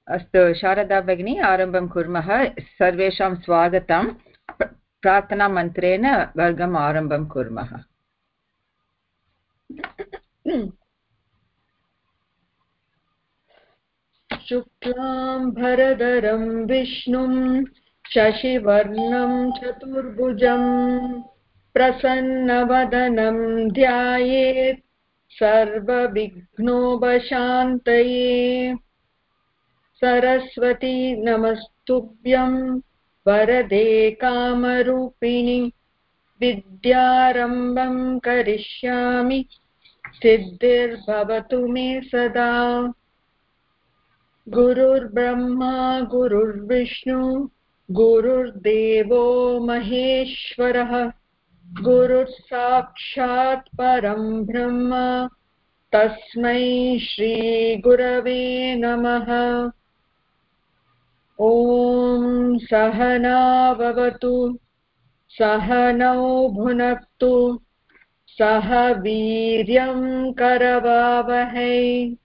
अस्तु शारदा भगिनी आरम्भं कुर्मः। सर्वेषां स्वागतं। प्रार्थनामन्त्रेण वर्गम् आरम्भं कुर्मः। शुक्लां भरधरं विष्णुं शशिवर्णं चतुर्भुजं प्रसन्नवदनं ध्यायेत् सर्वविघ्नोपशान्तये। सरस्वती नमस्तुभ्यं वरदे कामरूपिणि विद्यारम्भं करिष्यामि सिद्धिर्भवतु मे सदा। गुरुर्ब्रह्मा गुरुर्विष्णु गुरुर्देवो महेश्वरः गुरुर्साक्षात् परं ब्रह्म तस्मै श्रीगुरवे नमः। ॐ सहना भवतु सहनौ भुनक्तु सह वीर्यं करवावहै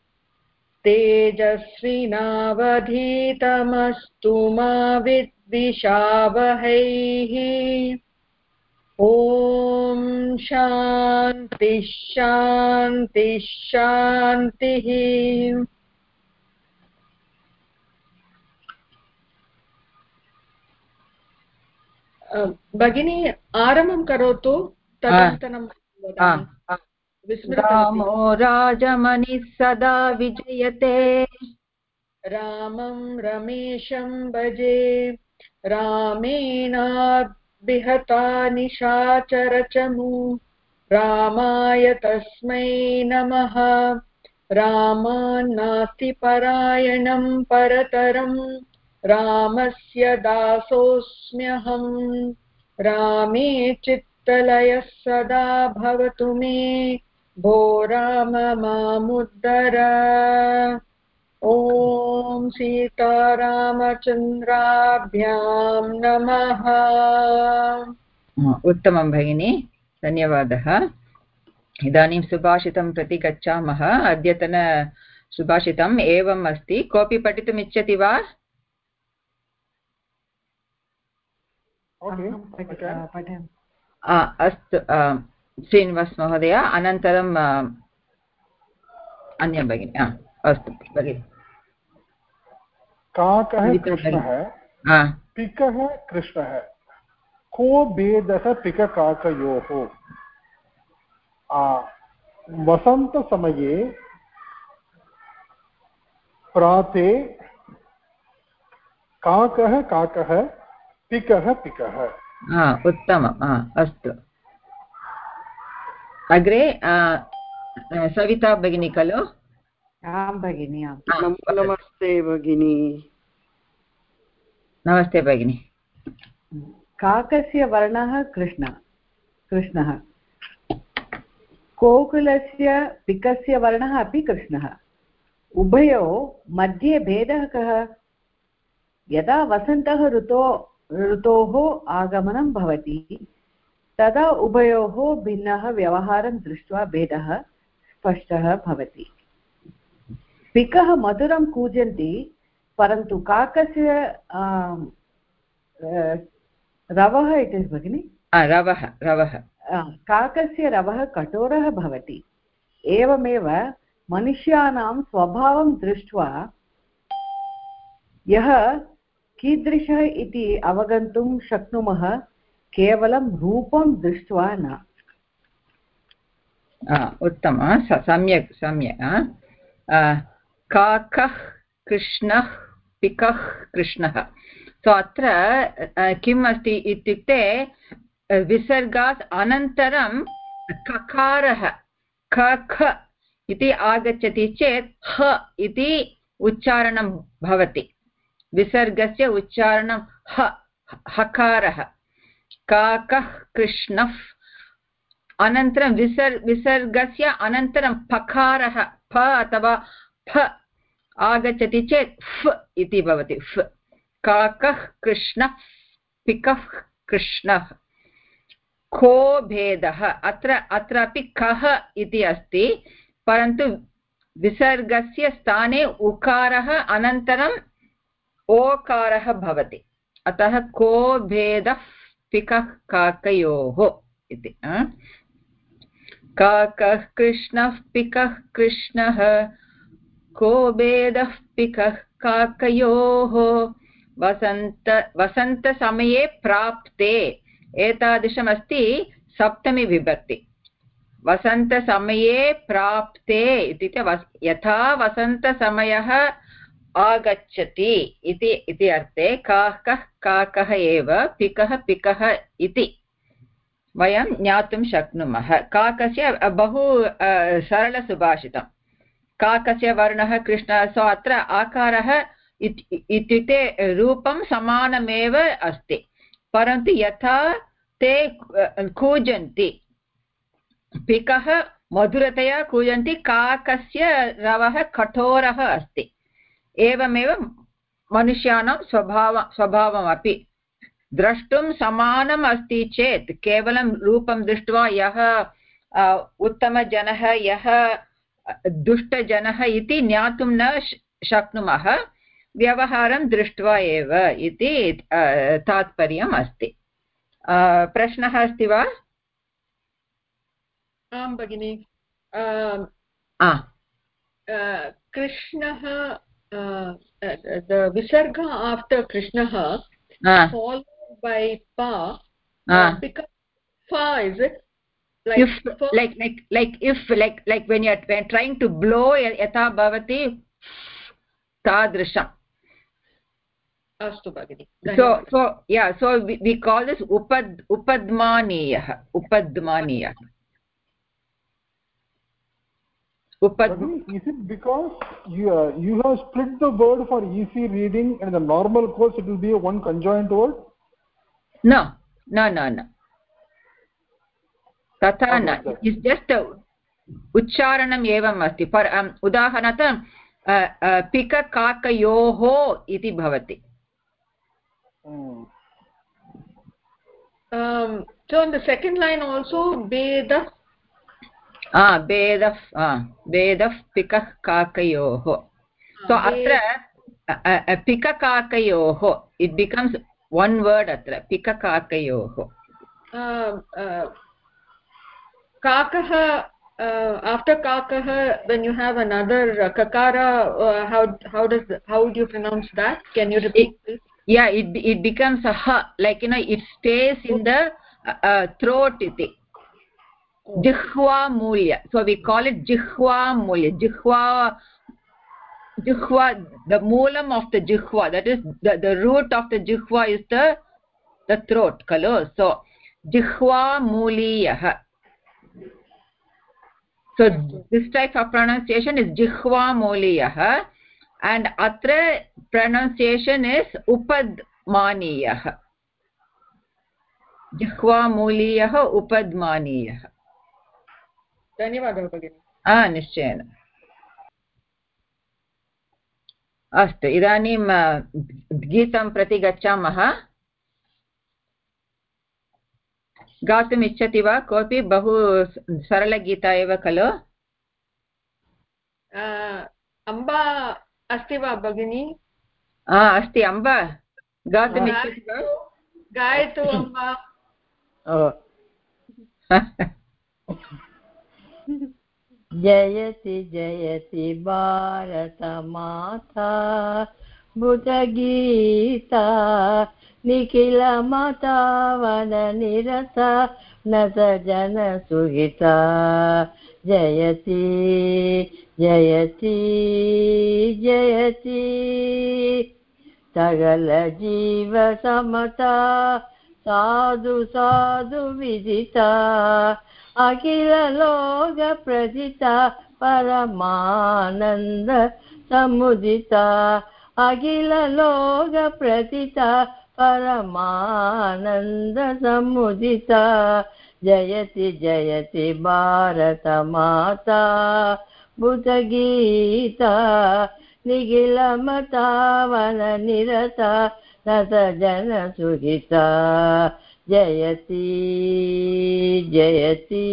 तेजस्विनावधीतमस्तु मा विद्विषावहैः। ॐ शान्ति शान्ति शान्तिः। भगिनी आरम्भं करोतु, तदनन्तरं वदामि। रामो राजमणिः सदा विजयते रामं रमेशं भजे रामेणाभिहता निशाचरचमु रामाय तस्मै नमः। रामान्नास्ति परायणं परतरं रामस्य दासोऽस्म्यहम्। रामे चित्तलयः सदा भवतु मे भो राम मामुद्धर। ॐ सीतारामचन्द्राभ्यां नमः। उत्तमं भगिनी, धन्यवादः। इदानीं सुभाषितं प्रति गच्छामः। अद्यतन सुभाषितम् एवम् अस्ति। कोऽपि पठितुम् इच्छति वा? अस्तु, श्रीनिवास महोदय, अनन्तरं अन्य भगिनी। अस्तु भगिनि। काकः कृष्णः पिकः कृष्णः को भेदः पिककाकयोः। वसन्तसमये प्राते काकः काकः पिकः पिकः। उत्तमम्। अस्तु, अग्रे सविता भगिनी खलु? आं भगिनि। नमस्ते भगिनी। नमस्ते भगिनी। काकस्य वर्णः कृष्णः। कोकिलस्य पिकस्य वर्णः अपि कृष्णः। उभयोः मध्ये भेदः कः? यदा वसन्तः ऋतोः आगमनं भवति तदा उभयोः भिन्नः व्यवहारं दृष्ट्वा भेदः स्पष्टः भवति। पिकः मधुरं कूजन्ति, परन्तु काकस्य रवः इति भगिनि रवः काकस्य रवः कठोरः भवति। एवमेव मनुष्याणां स्वभावं दृष्ट्वा यः कीदृशः इति अवगन्तुं शक्नुमः, केवलं रूपं दृष्ट्वा न। उत्तमं, सम्यक्। काकः कृष्णः पिकः कृष्णः। सो अत्र किम् अस्ति इत्युक्ते विसर्गात् अनन्तरं ककारः क इति आगच्छति चेत् ह इति उच्चारणं भवति। विसर्गस्य उच्चारणं हकारः। काकः कृष्णः, अनन्तरं विसर्गस्य अनन्तरं पकारः प अथवा फ आगच्छति चेत् फ इति भवति। फ। काकः कृष्णः पिकः कृष्णः। को भेदः? अत्रापि कः इति अस्ति, परन्तु विसर्गस्य स्थाने उकारः, अनन्तरं ओकारः भवति अतः को भेदः पिकः काकयोः इति काकः कृष्णः पिकः कृष्णः को भेदः पिकः काकयोः वसन्तसमये प्राप्ते एतादृशमस्ति सप्तमी विभक्ति वसन्तसमये प्राप्ते इत्युक्ते यथा वसन्तसमयः आगच्छति इति अर्थे काकः काकः एव पिकः पिकः इति वयं ज्ञातुं शक्नुमः काकस्य बहु सरलसुभाषितं काकस्य वर्णः कृष्णः सो अत्र आकारः इत्युक्ते रूपं समानमेव अस्ति परन्तु यथा ते कूजन्ति पिकः मधुरतया कूजन्ति काकस्य रवः कठोरः अस्ति एवमेव मनुष्याणां स्वभावमपि द्रष्टुं समानम् अस्ति चेत् केवलं रूपं दृष्ट्वा यः उत्तमजनः यः दुष्टजनः इति ज्ञातुं न शक्नुमः व्यवहारं दृष्ट्वा एव इति तात्पर्यम् अस्ति प्रश्नः अस्ति वा आं भगिनि कृष्णः the visarga after krishna followed by pa because fa is it like when you are trying to blow yatha bhavati tadrisham astu bhagini so we call this upadmaniyah Is it because you have split the word for easy reading and in the normal course it will be a one conjoined word? No. Tata na. It's just uchcharanam evam asti. Udaharanatha pika kakayoho iti bhavati. So in the second line also Veda भेदः पिकः काकयोः so atra pikakakayoh it becomes one word atra pikakakayoh kakah after kakah when you have another kakara how do you pronounce that? Can you repeat please? Yeah, it becomes a ha, like it stays in the throat iti. Jihva mulya, so we call it jihva mulya. Jihva, the moolam of the jihva, that is the root of the jihva is the throat kalo, so jihva muliyah. So this type of pronunciation is jihva muliyah and atra pronunciation is upadmaniyah. Jihva muliyah upadmaniyah. धन्यवादः भगिनि निश्चयेन अस्तु इदानीं गीतं प्रति गच्छामः गातुम् इच्छति वा कोऽपि बहु सरलगीता एव खलु अम्बा अस्ति वा भगिनि अस्ति अम्बा गातुम् इच्छति वा गायतु अम्बा जयति जयति भारतमाता भुजगीता निखिलमाता वननिरता नतजनसुहिता जयति जयति जयति सकल जीव समता साधु साधु विदिता अखिल लोक प्रजिता परमानंद समुदिता अखिल लोक प्रजिता परमानंद समुदिता जयति जयति भारत माता भुजगीता निखिलमता वननिरता नत जन सुहिता जयति जयति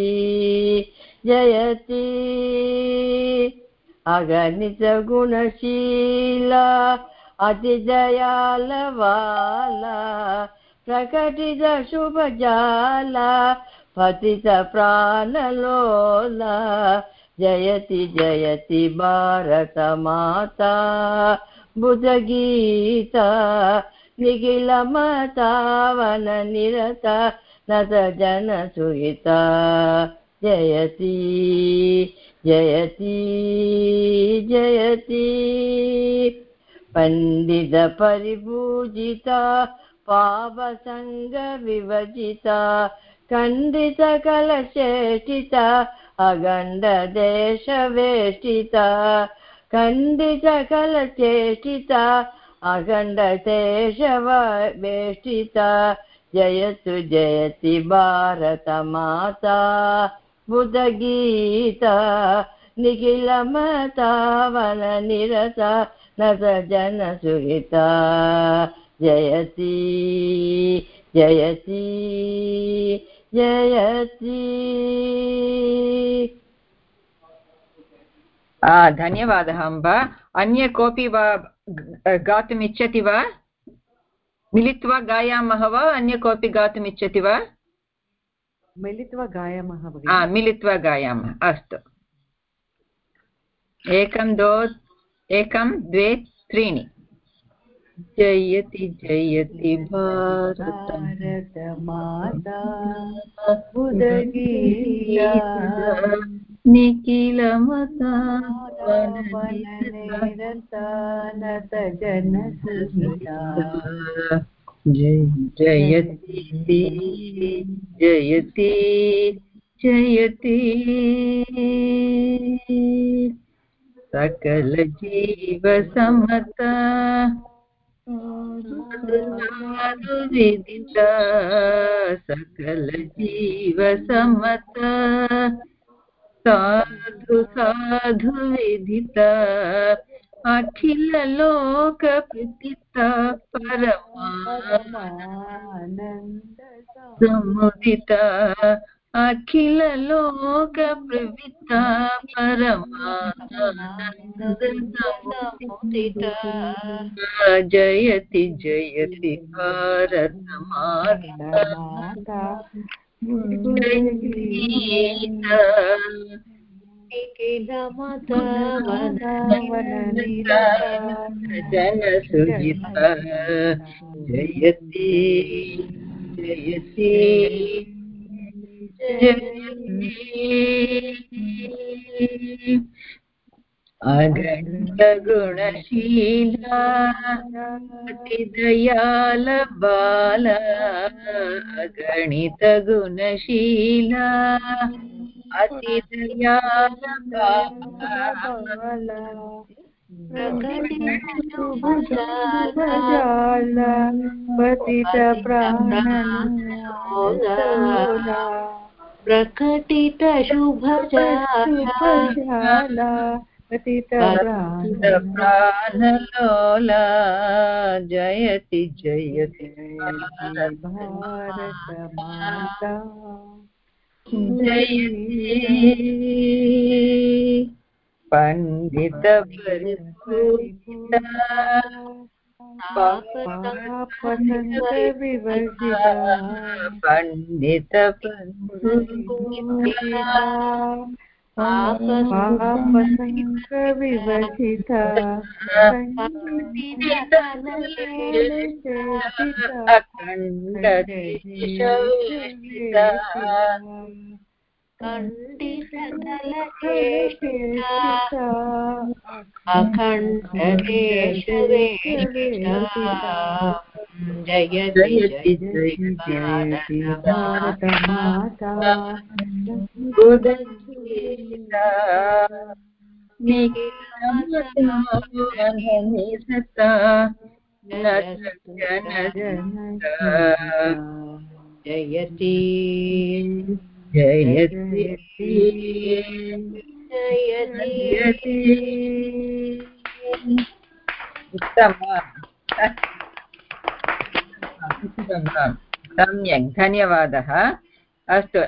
जयति अगणित गुणशीला अतिदयालवाला प्रकटित शुभजाला पतित प्राणलोला जयति जयति भारत माता बुधगीता निखिलमता वननिरता नत जनसुहिता जयति जयति जयति पंडित परिपूजिता पावसंग विवजिता खंडित कलशेष्टिता अगंड देश वेष्टिता खंडित कलशेष्टिता अगंड देश वेष्टिता जयतु जयति भारत माता बुधगीता निखिलमता वननिरता नत जनसुहिता जयति जयति जयति। धन्यवादः अम्बा। अन्य कोऽपि वा गातुम् इच्छति वा? मिलित्वा गायामः वा? अन्य कोऽपि गातुम् इच्छति वा? मिलित्वा गायामः। मिलित्वा गायामः। अस्तु, 1 2 3। जयति जयति भारत माता बुधगीता निखिलमता वननिरता नत जनसुहिता जयति जयति जयति सकल जीव समता विदिता सकल जीव समता साधु साधु विदिता अखिल लोक प्रतीता परमानंद समुदिता अखिल लोक प्रवृत्ता परमानंद समुदिता जयति जयति भारत माता बुधगीता निखिलमता वननिरता जनसुहिता जयति जयति जयति अगणित गुणशीला अतिदयाल बाला अगणित गुणशीला अतिदयाल बाला शुभजाला पतित प्राणलोला प्रकटित शुभजाला पतित प्राणलोला जयति जयति भारत माता जयति पंडित परिपूजिता पापसंग विवर्जिता पंडित परिपूजिता पापसंग विवर्जिता अखंड देशवेष्टिता अखंड देशवेष्टिता जयति जयति भारत माता बुधगीता निखिलमता जनसुहिता जयति जयति जयति। उत्तमं, सम्यक्, धन्यवादः। अस्तु,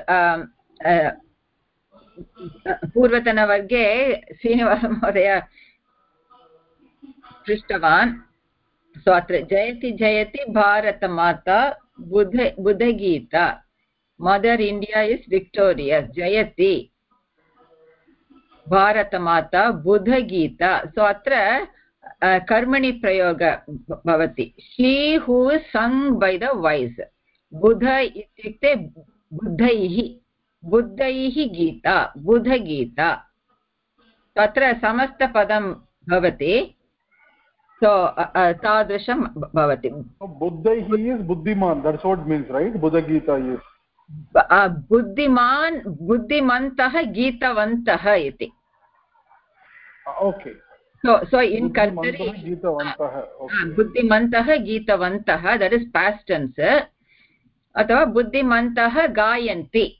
पूर्वतनवर्गे श्रीनिवासमहोदय पृष्टवान् so atra jayati jayati bharata mata buddha gita, mother India is victorious. Jayati bharata mata buddha gita, so atra karmani prayoga bhavati. She who is sung by the wise. Buddha ityukte buddhaihi, buddhaihi gita, buddha gita. तत्र समस्तपदं भवति, so तादृशं भवति. Buddhaihi is buddhiman, that's what it means, right? Buddha Gita is बुद्धिमान् बुद्धिमन्तः गीतवन्तः इति. okay, so in कर्तरि बुद्धिमन्तः गीतवन्तः, that is past tense, अथवा बुद्धिमन्तः गायन्ति.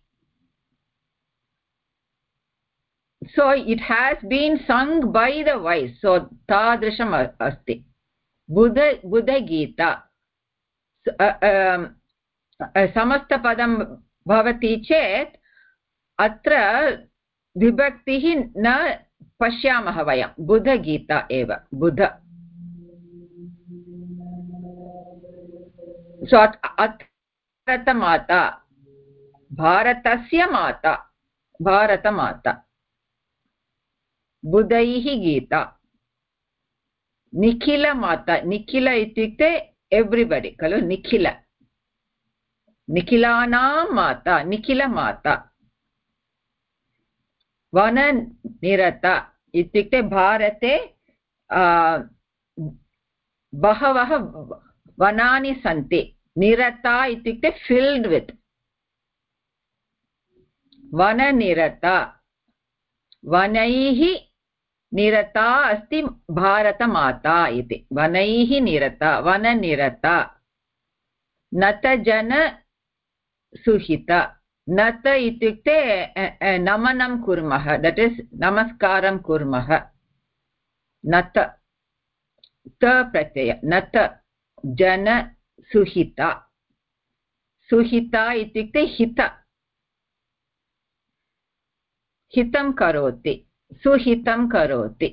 So it has been sung by the wise, so tadrisham asti. Buddha Gita. Samasta padam bhavati chet atra vibhaktihi na pashyamah vayam. Buddha Gita eva. Buddha. So atrata mata, bharatasya mata, bharata mata. बुधैहि Gita. Nikhil माता, निखिल इत्युक्ते everybody खलु, निखिल, निखिलानां माता, निखिल माता. वननिरता इत्युक्ते भारते बहवः वनानि सन्ति. निरता इत्युक्ते फिल्ड् वित्. वननिरता, वनैः निरता अस्ति भारतमाता इति. वनैः निरता, वननिरता. नतजन सुहिता. नत इत्युक्ते नमनं कुर्मः, दट् इस् नमस्कारं कुर्मः. नत त प्रत्यय, नत जन सुहिता. सुहिता इत्युक्ते हित, हितं करोति, सुहितं करोति.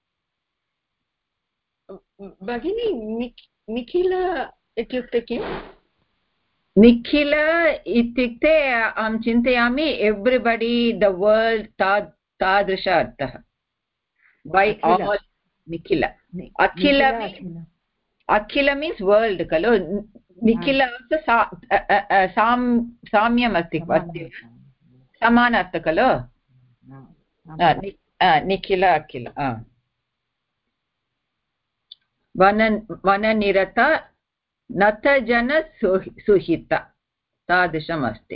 भगिनी निखिल इत्युक्ते किं? निखिल इत्युक्ते अहं चिन्तयामि एव्रिबडि, द वर्ल्ड्, तादृश अर्थः. बै आल् निखिल. अखिल, अखिल मीन्स् वर्ल्ड् खलु. निखिल साम्यम् अस्ति, समान अर्थ खलु. निखिल अखिल. वननिरता, नतजन सुहिता, तादृशम् अस्ति.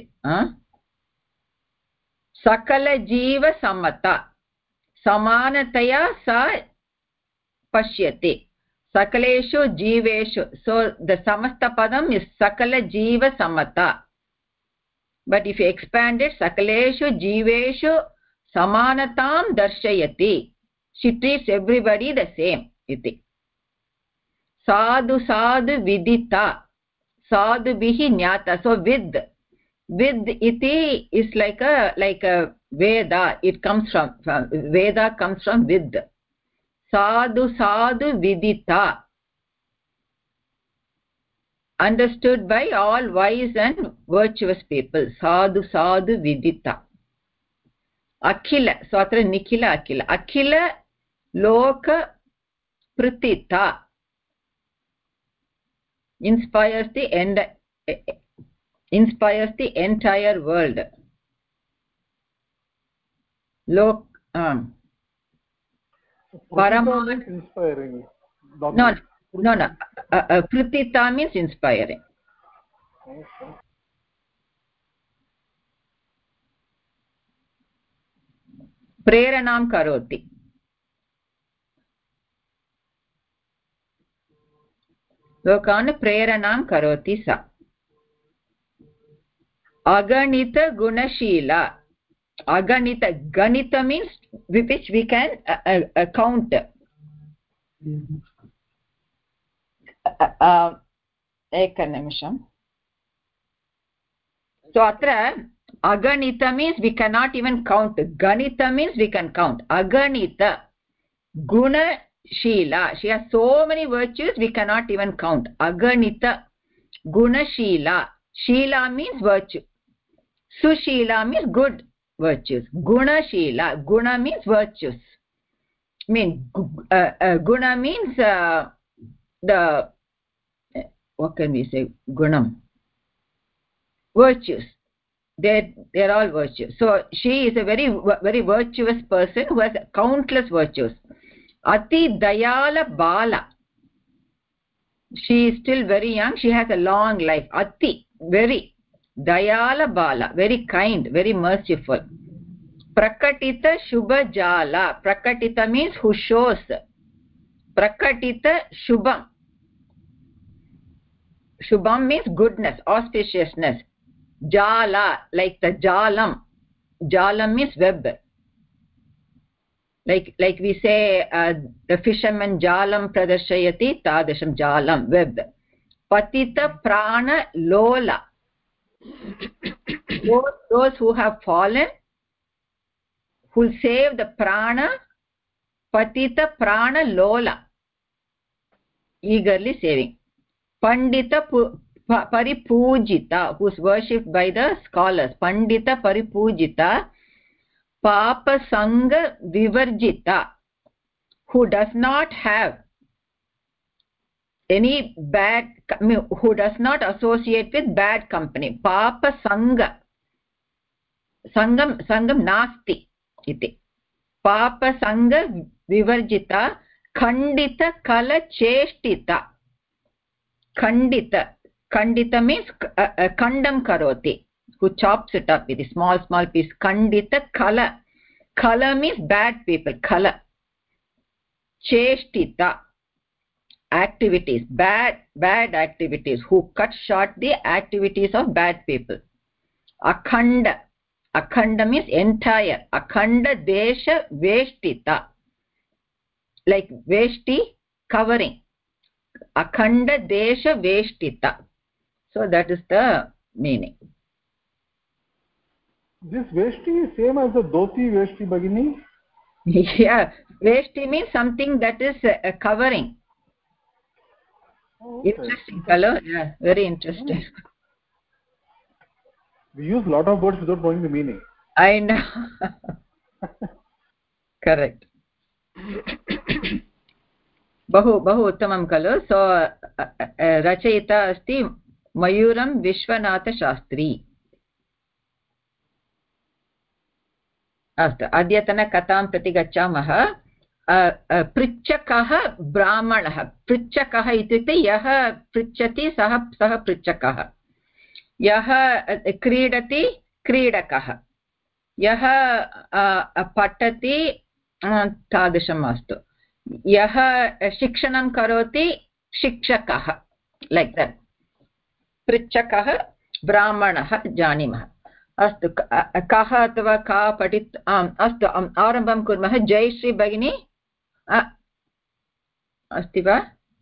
सकलजीवसमता, समानतया सा पश्यति. सकलेषु जीवेषु, so the samasthapadam is sakalajeevasamata, but if you expand it, sakaleshu jeeveshu samanatam darshayati, she treats everybody the same iti. Sadhu sadhu vidita, sadhu bihi jnata, so with iti is like a veda. It comes from veda, comes from with. Sadhu sadhu vidita, understood by all wise and virtuous people. Sadhu sadhu vidita. Akhila, so atra nikhila akhila. Akhila loka pratita, inspires the entire world. Lok Parama is inspiring. No. Pratita means inspiring. Preranam karoti. Lokan preranam karoti sa. Aganita gunashila. Aganita, ganita means which we can count. Ekanimisham. So atra aganita means we cannot even count. Ganita means we can count. Aganita, guna Gunashila. She has so many virtues we cannot even count. Aganita. Gunashila. Shila means virtue. Sushila means good virtues. Gunashila. Guna means virtues. Guna means the, what can we say? Gunam. Virtues. They're all virtues. So she is a very virtuous person who has countless virtues. Ati Dayala Bala. She is still very young. She has a long life. Ati, very. Dayala Bala, very kind, very merciful. Prakatita Shubha Jala. Prakatita means who shows. Prakatita Shubham. Shubham means goodness, auspiciousness. Jala, like the Jalam. Jalam means web. Like we say, the fisherman Jalam Pradarshayati, Tadasham Jalam, web. Patita Prana Lola. Those who have fallen, who save the prana, Patita Prana Lola. Eagerly saving. Pandita Paripujita, who is worshipped by the scholars. Pandita Paripujita. Papa Sangha Vivarjita, who does not have any bad, who does not associate with bad company. Papa Sangha. Sangam nasti iti. Papa Sangha Vivarjita. Khandita Kala Cheshtita. Khandita means kandam karoti, who chops it up with a small piece. Khandita Kala. Kala means bad people. Kala. Cheshtita. Activities. Bad activities. Who cut short the activities of bad people. Akhanda. Akhanda means entire. Akhanda Desha Veshtita. Like Veshti, covering. Akhanda Desha Veshtita. So that is the meaning. This Veshti is same as the Dhoti Veshti, Bhagini? Yeah, Veshti means something that is covering. Oh, okay. Interesting color. Yeah, very interesting. We use a lot of words without knowing the meaning. I know. Correct. बहु उत्तमं खलु. सो रचयिता अस्ति मयूरं विश्वनाथशास्त्री. अस्तु, अद्यतनकथां प्रति गच्छामः. पृच्छकः ब्राह्मणः. पृच्छकः इत्युक्ते यः पृच्छति सः पृच्छकः. यः क्रीडति क्रीडकः. यः पठति तादृशम् अस्तु. यः शिक्षणं करोति शिक्षकः. Like that. पृच्छकः ब्राह्मणः जानीमः. अस्तु, कः अथवा का पठित. अस्तु, आरम्भं कुर्मः. जयश्री भगिनी अस्ति वा?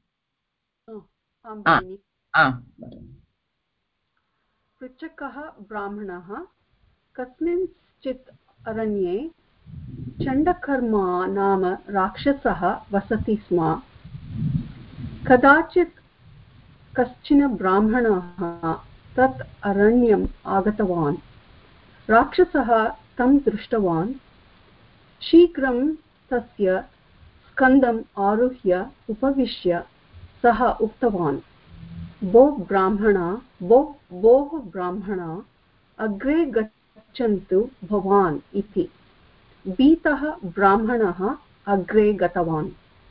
पृच्छकः ब्राह्मणः कस्मिंश्चित् अरण्ये चण्डकर्मा नाम राक्षसः वसति स्म. कदाचित् कश्चन ब्राह्मणः तत् अरण्यम् आगतवान्. राक्षसः तं दृष्टवान्. शीघ्रं तस्य स्कन्दम् आरुह्य उपविश्य सः उक्तवान्, भोः ब्राह्मण अग्रे गच्छन्तु भवान् इति. भीतः ब्राह्मणः अग्रे गतवान्.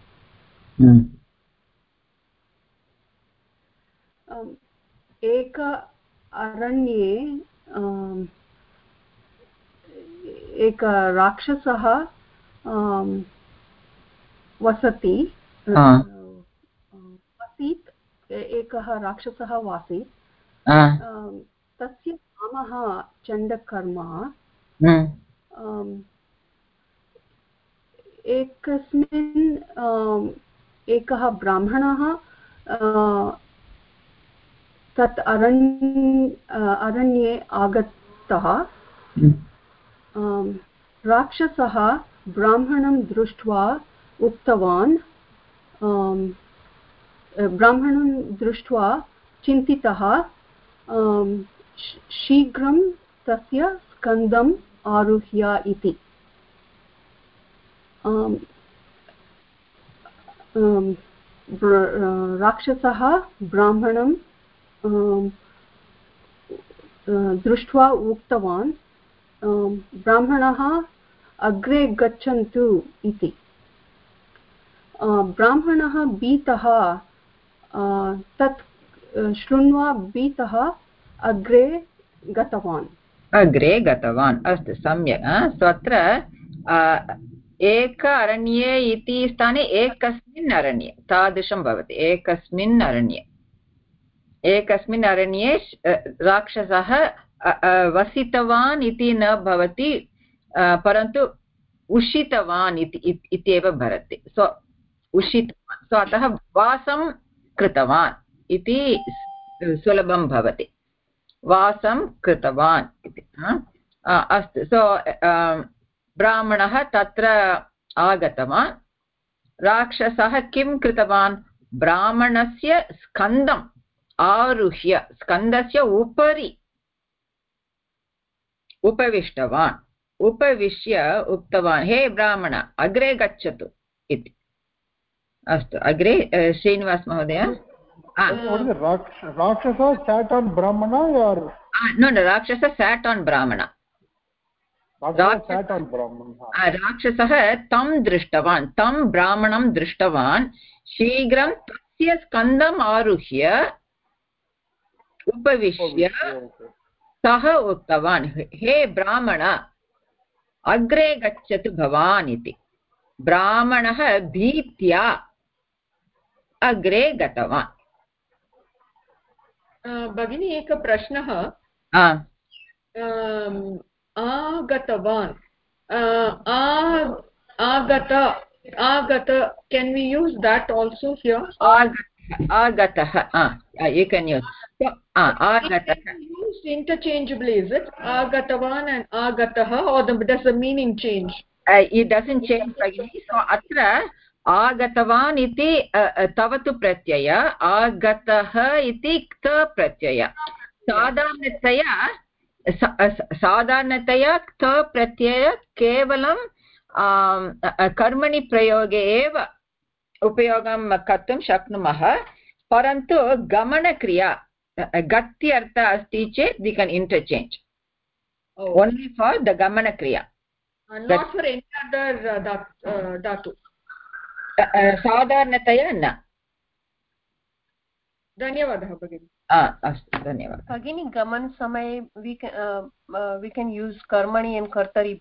एक अरण्ये एक राक्षसः वसति आसीत्. एकः राक्षसः आसीत्. तस्य नामः चण्डकर्मा. एकस्मिन् एकः ब्राह्मणः तत् अरण्ये आगतः. राक्षसः ब्राह्मणं दृष्ट्वा उक्तवान्, ब्राह्मणं दृष्ट्वा चिन्तितः शीघ्रं तस्य स्कन्दम् आरुह्य इति। राक्षसः ब्राह्मणं दृष्ट्वा उक्तवान् ब्राह्मणः अग्रे गच्छन्तु इति। ब्राह्मणः भीतः तत् शृण्वा भीतः अग्रे गतवान्। अस्तु, सम्यक्। सो अत्र एक अरण्ये इति स्थाने एकस्मिन् अरण्ये तादृशं भवति। एकस्मिन् अरण्ये राक्षसः वसितवान् इति न भवति, परन्तु उषितवान् इत्येव भवति। सो उषितवान्, सो अतः वासं कृतवान् इति सुलभं भवति। वासं कृतवान् इति। अस्तु, सो ब्राह्मणः तत्र आगतवान्। राक्षसः किं कृतवान्? ब्राह्मणस्य स्कन्दम् आरुह्य स्कन्दस्य उपरि उपविष्टवान्। उपविश्य उक्तवान्, हे ब्राह्मण अग्रे गच्छतु इति। अस्तु, अग्रे श्रीनिवास महोदय। Rakshasa sat on Brahmana or? No, Rakshasa sat on Brahmana. राक्षसः तं दृष्टवान्, तं ब्राह्मणं दृष्टवान्। शीघ्रं तस्य स्कन्दम् आरुह्य उपविश्य सः उक्तवान्, हे ब्राह्मण अग्रे गच्छतु भवान् इति। ब्राह्मणः भीत्या अग्रे गतवान्। भगिनी, एकः प्रश्नः। आगतवान्, आगत, can we use that also here? आगतः, you can use. आगतः used interchangeably, is it? Agatavan and agatah, or does the meaning change? It doesn't change. So atra agatavan iti tavatu pratyaya, agatah iti kta pratyaya. साधारणतया क्त प्रत्यय केवलं कर्मणि प्रयोगे एव उपयोगं कर्तुं शक्नुमः, परन्तु गमनक्रिया गत्यर्थ अस्ति चेत् we can interchange only for the gamanakriya, not for any other dhatu. साधारणतया न. धन्यवादः भगिनी. अस्तु, धन्यवादः भगिनी. गमन समये we can use karmani and kartari.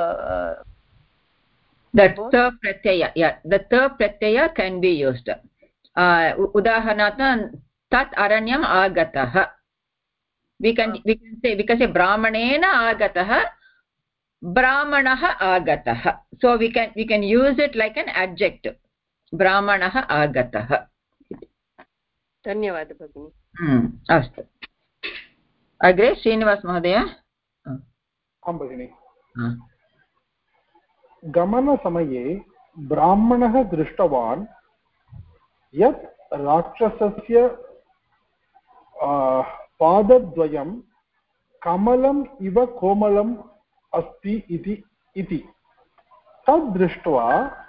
The ta pratyaya, yeah, the ta pratyaya can be used. Udaharanatha tat aranyam agatah. We can say brahmanena agatah, brahmanah agatah. So we can use it like an adjective. Brahmanah agatah. धन्यवादः भगिनी. अस्तु, अग्रे श्रीनिवास महोदय. आं भगिनि. गमनसमये ब्राह्मणः दृष्टवान् यत् राक्षसस्य पादद्वयं कमलम् इव कोमलम् अस्ति इति तद् दृष्ट्वा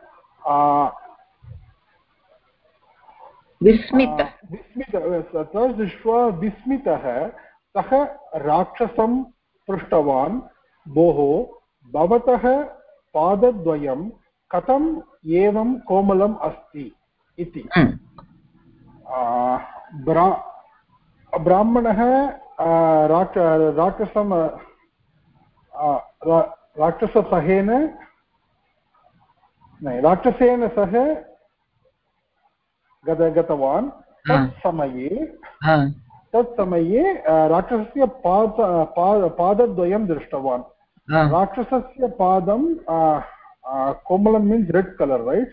विस्मितः सः राक्षसं पृष्टवान्, भोः भवतः पादद्वयं कथम् एवं कोमलम् अस्ति इति। ब्राह्मणः राक्षसेन सह गतवान्। तत्समये राक्षसस्य पादद्वयं दृष्टवान्. राक्षसस्य पादं कोमलं मीन्स् रेड् कलर्, रैट्?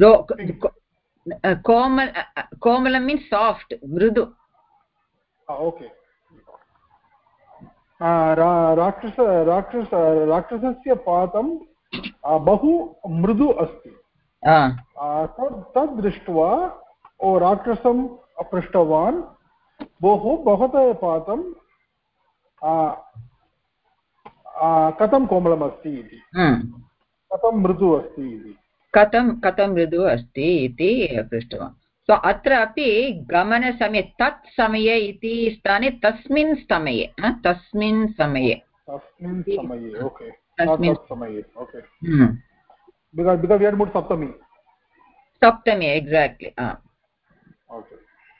कोमलं मीन्स् साफ्ट्, मृदु. ओके. राक्षसस्य पादं बहु मृदु अस्ति. तद् दृष्ट्वा ओ राक्षसं पृष्टवान् भवतः पादं कथं कोमलमस्ति इति, कथं मृदु अस्ति इति, कथं मृदु अस्ति इति पृष्टवान्. सो अत्र अपि गमनसमये तत् समये इति स्थाने तस्मिन् समये okay because we had moved saptami exactly. Okay.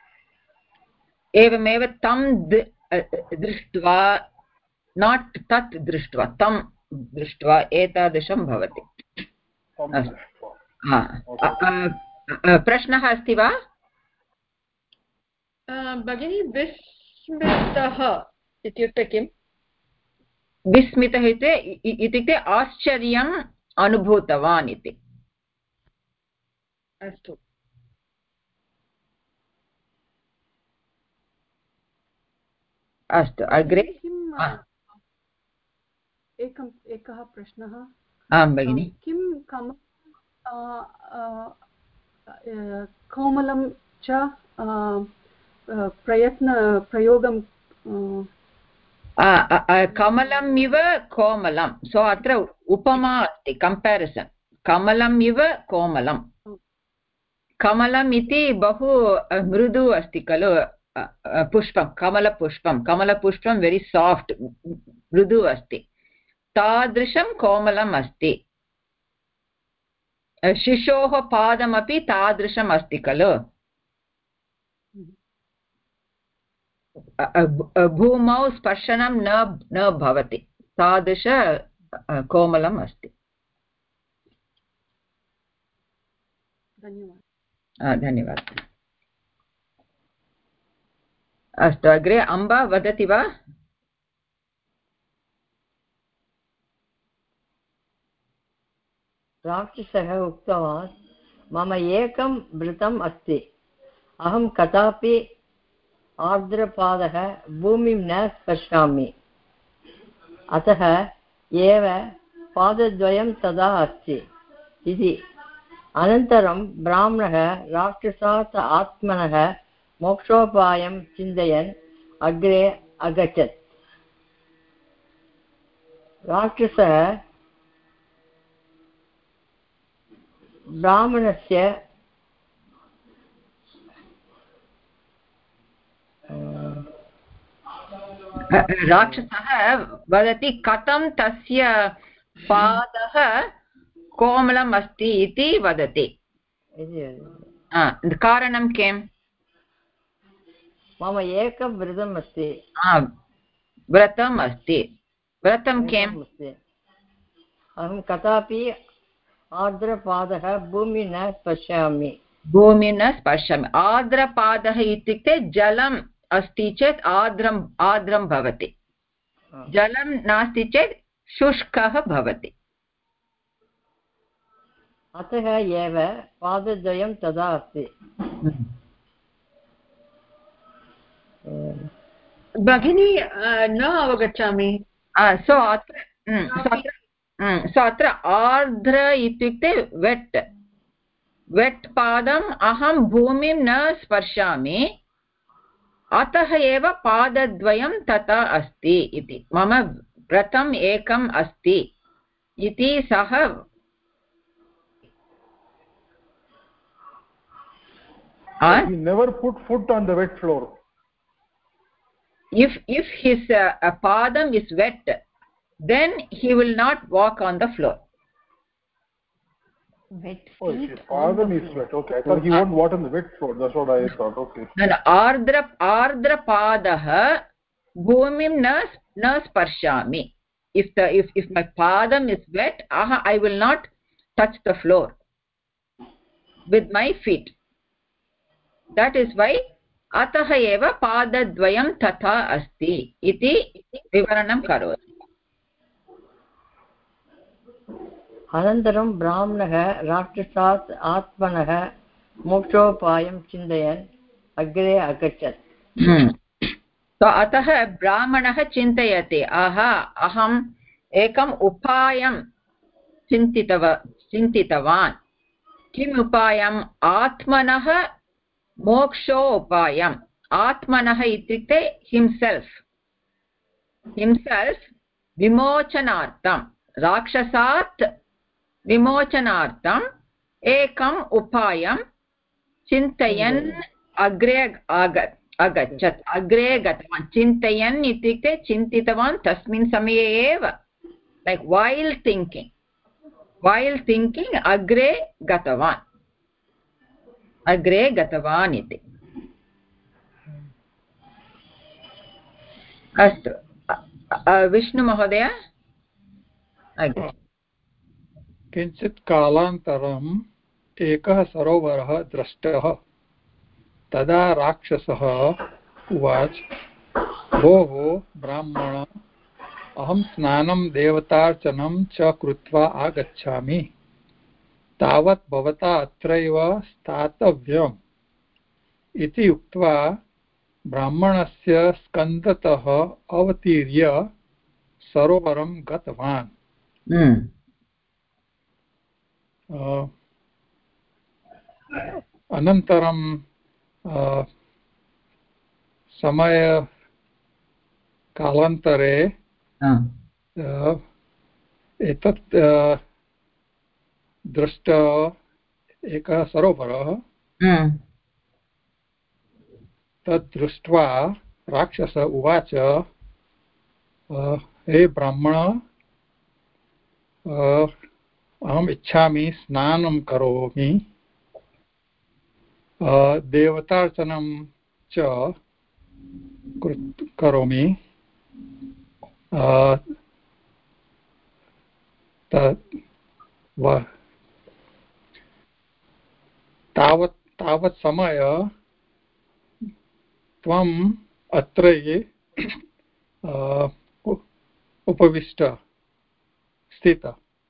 एवमेव तं दृष्ट्वा नाट् तत् दृष्ट्वा तं दृष्ट्वा एतादृशं भवति. प्रश्नः अस्ति वा भगिनी? विस्मितः इत्युक्ते किम्? विस्मितः इत्युक्ते आश्चर्यम् अनुभूतवान् इति. अस्तु. अस्तु अग्रे एकः प्रश्नः. आं भगिनि. किं कोमलं च प्रयोगं कमलम् इव कोमलं. सो अत्र उपमा अस्ति, कम्पेरिसन्. कमलम् इव कोमलं. कमलम् इति बहु मृदु अस्ति खलु पुष्पं, कमलपुष्पं वेरि साफ्ट् मृदु अस्ति. तादृशं कोमलम् अस्ति. शिशोः पादमपि तादृशम् अस्ति खलु. भूमौ स्पर्शनं न भवति, तादृश कोमलम् अस्ति. धन्यवादः. अस्तु अग्रे अम्बा वदति वा? राक्षसः उक्तवान्, मम एकं वृतम् अस्ति, अहं कदापि आर्द्रपादः भूमिं न स्पृशामि, अतः एव पादद्वयं तदा अस्ति इति. अनन्तरं ब्राह्मणः राक्षसात् आत्मनः मोक्षोपायं चिन्तयन् अग्रे अगच्छत्. राक्षसः ब्राह्मणस्य राक्षसः वदति कथं तस्य पादः कोमलम् अस्ति इति वदति. कारणं किम्? मम एकं व्रतम् अस्ति. व्रतम् अस्ति. व्रतं किम्? अहं कदापि आर्द्रपादः भूमि न स्पृशामि. आर्द्रपादः इत्युक्ते जलम् अस्ति चेत् आर्द्रं भवति. जलं नास्ति चेत् शुष्कः भवति. अतः एव पादद्वयं तदा अस्ति. भगिनी न अवगच्छामि. सो अत्र आर्द्र इत्युक्ते वेट् पादम् अहं भूमिं न स्पर्शामि, अतः एव पादद्वयं तथा अस्ति इति. मम व्रतम् एकम् अस्ति इति सः he never put foot on the wet floor. If his padam is wet, then he will not walk on the floor. Wet feet. His padam is wet. Okay, I thought he won't walk on the wet floor. That's what I thought. Okay. No. Ardra padah bhumim na sparshami. If my padam is wet, I will not touch the floor with my feet. That is why अतः एव पादद्वयं तथा अस्ति इति विवरणं करोति. अनन्तरं ब्राह्मणः राक्षसात् आत्मनः मोक्षोपायं चिन्तयन् अग्रे अगच्छत्. अतः ब्राह्मणः चिन्तयति, अहम् एकम् उपायं चिन्तितवान्. किम् उपायम् आत्मनः मोक्षोपायम् आत्मनः इत्युक्ते हिम्सेल्फ् विमोचनार्थं राक्षसात् विमोचनार्थम् एकम् उपायं चिन्तयन् अग्रे अगच्छत् अग्रे गतवान् चिन्तयन् इत्युक्ते चिन्तितवान् तस्मिन् समये एव लैक् वैल् थिङ्किङ्ग् अग्रे गतवान् इति अस्तु विष्णुमहोदय किञ्चित् कालान्तरम् एकः सरोवरः दृष्टः तदा राक्षसः उवाच भोः ब्राह्मण अहं स्नानं देवतार्चनं च कृत्वा आगच्छामि तावत् भवता अत्रैव स्थातव्यम् इति उक्त्वा ब्राह्मणस्य स्कन्धतः अवतीर्य सरोवरं गतवान् अनन्तरं समयकालान्तरे एतत् दृष्ट एकः सरोवरः तद् दृष्ट्वा राक्षस उवाच हे ब्राह्मण अहम् इच्छामि स्नानं करोमि देवतार्चनं च करोमि तावत् समय त्वम् अत्र उपविष्ट स्थित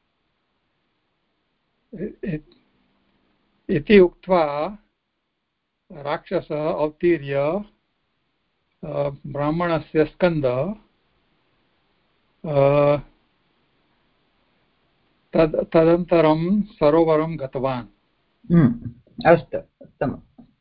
इति उक्त्वा राक्षसः अवतीर्य ब्राह्मणस्य स्कन्ध तदनन्तरं सरोवरं गतवान् अस्तु उत्तमम्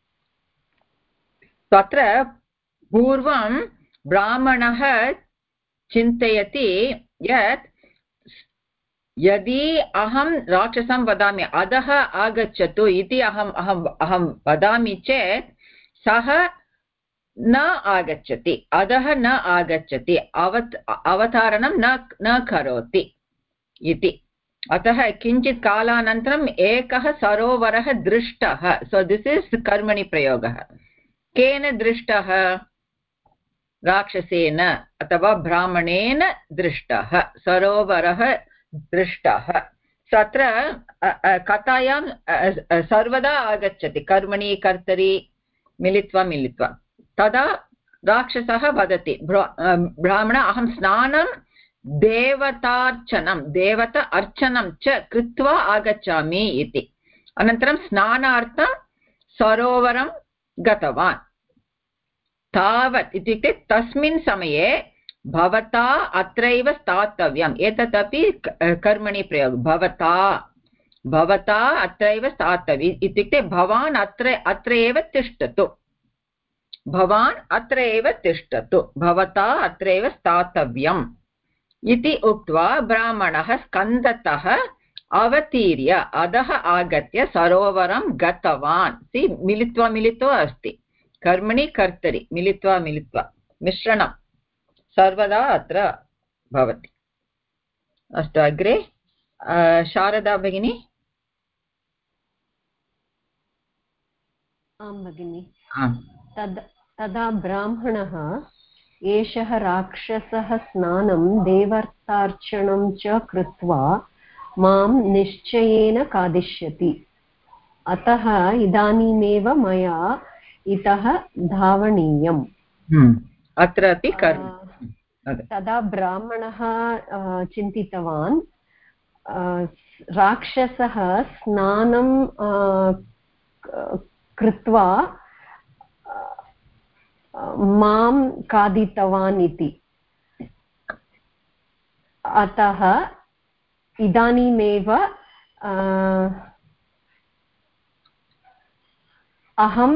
तत्र पूर्वं ब्राह्मणः चिन्तयति यत् यदि अहं राक्षसं वदामि अधः आगच्छतु इति अहं वदामि चेत् सः न आगच्छति अधः न आगच्छति अवतारणं न करोति इति अतः किञ्चित् कालानन्तरम् एकः सरोवरः दृष्टः सो दिस् इस् कर्मणि प्रयोगः केन दृष्टः राक्षसेन अथवा ब्राह्मणेन दृष्टः सरोवरः दृष्टः तत्र कथायां सर्वदा आगच्छति कर्मणि कर्तरि मिलित्वा तदा राक्षसः वदति ब्राह्मण अहं स्नानं देवतार्चनं देवता अर्चनं च कृत्वा आगच्छामि इति अनन्तरं स्नानार्थं सरोवरं गतवान् तावत् इत्युक्ते तस्मिन् समये भवता अत्रैव स्थातव्यम् एतदपि कर्मणि प्रयोगः भवता अत्रैव स्थातव्यम् इत्युक्ते भवान् अत्र एव तिष्ठतु भवान् अत्र एव तिष्ठतु भवता अत्रैव स्थातव्यम् इति उक्त्वा ब्राह्मणः स्कन्धतः अवतीर्य अधः आगत्य सरोवरं गतवान् मिलित्वा अस्ति कर्मणि कर्तरि मिलित्वा मिश्रणं सर्वदा अत्र भवति अस्तु अग्रे शारदा भगिनी आं भगिनि तदा ब्राह्मणः एषः राक्षसः स्नानं देवतार्चनं च कृत्वा मां निश्चयेन खादिष्यति अतः इदानीमेव मया इतः धावनीयम् अत्रापि तदा ब्राह्मणः चिन्तितवान् राक्षसः स्नानं कृत्वा मां खादितवान् इति अतः इदानीमेव अहं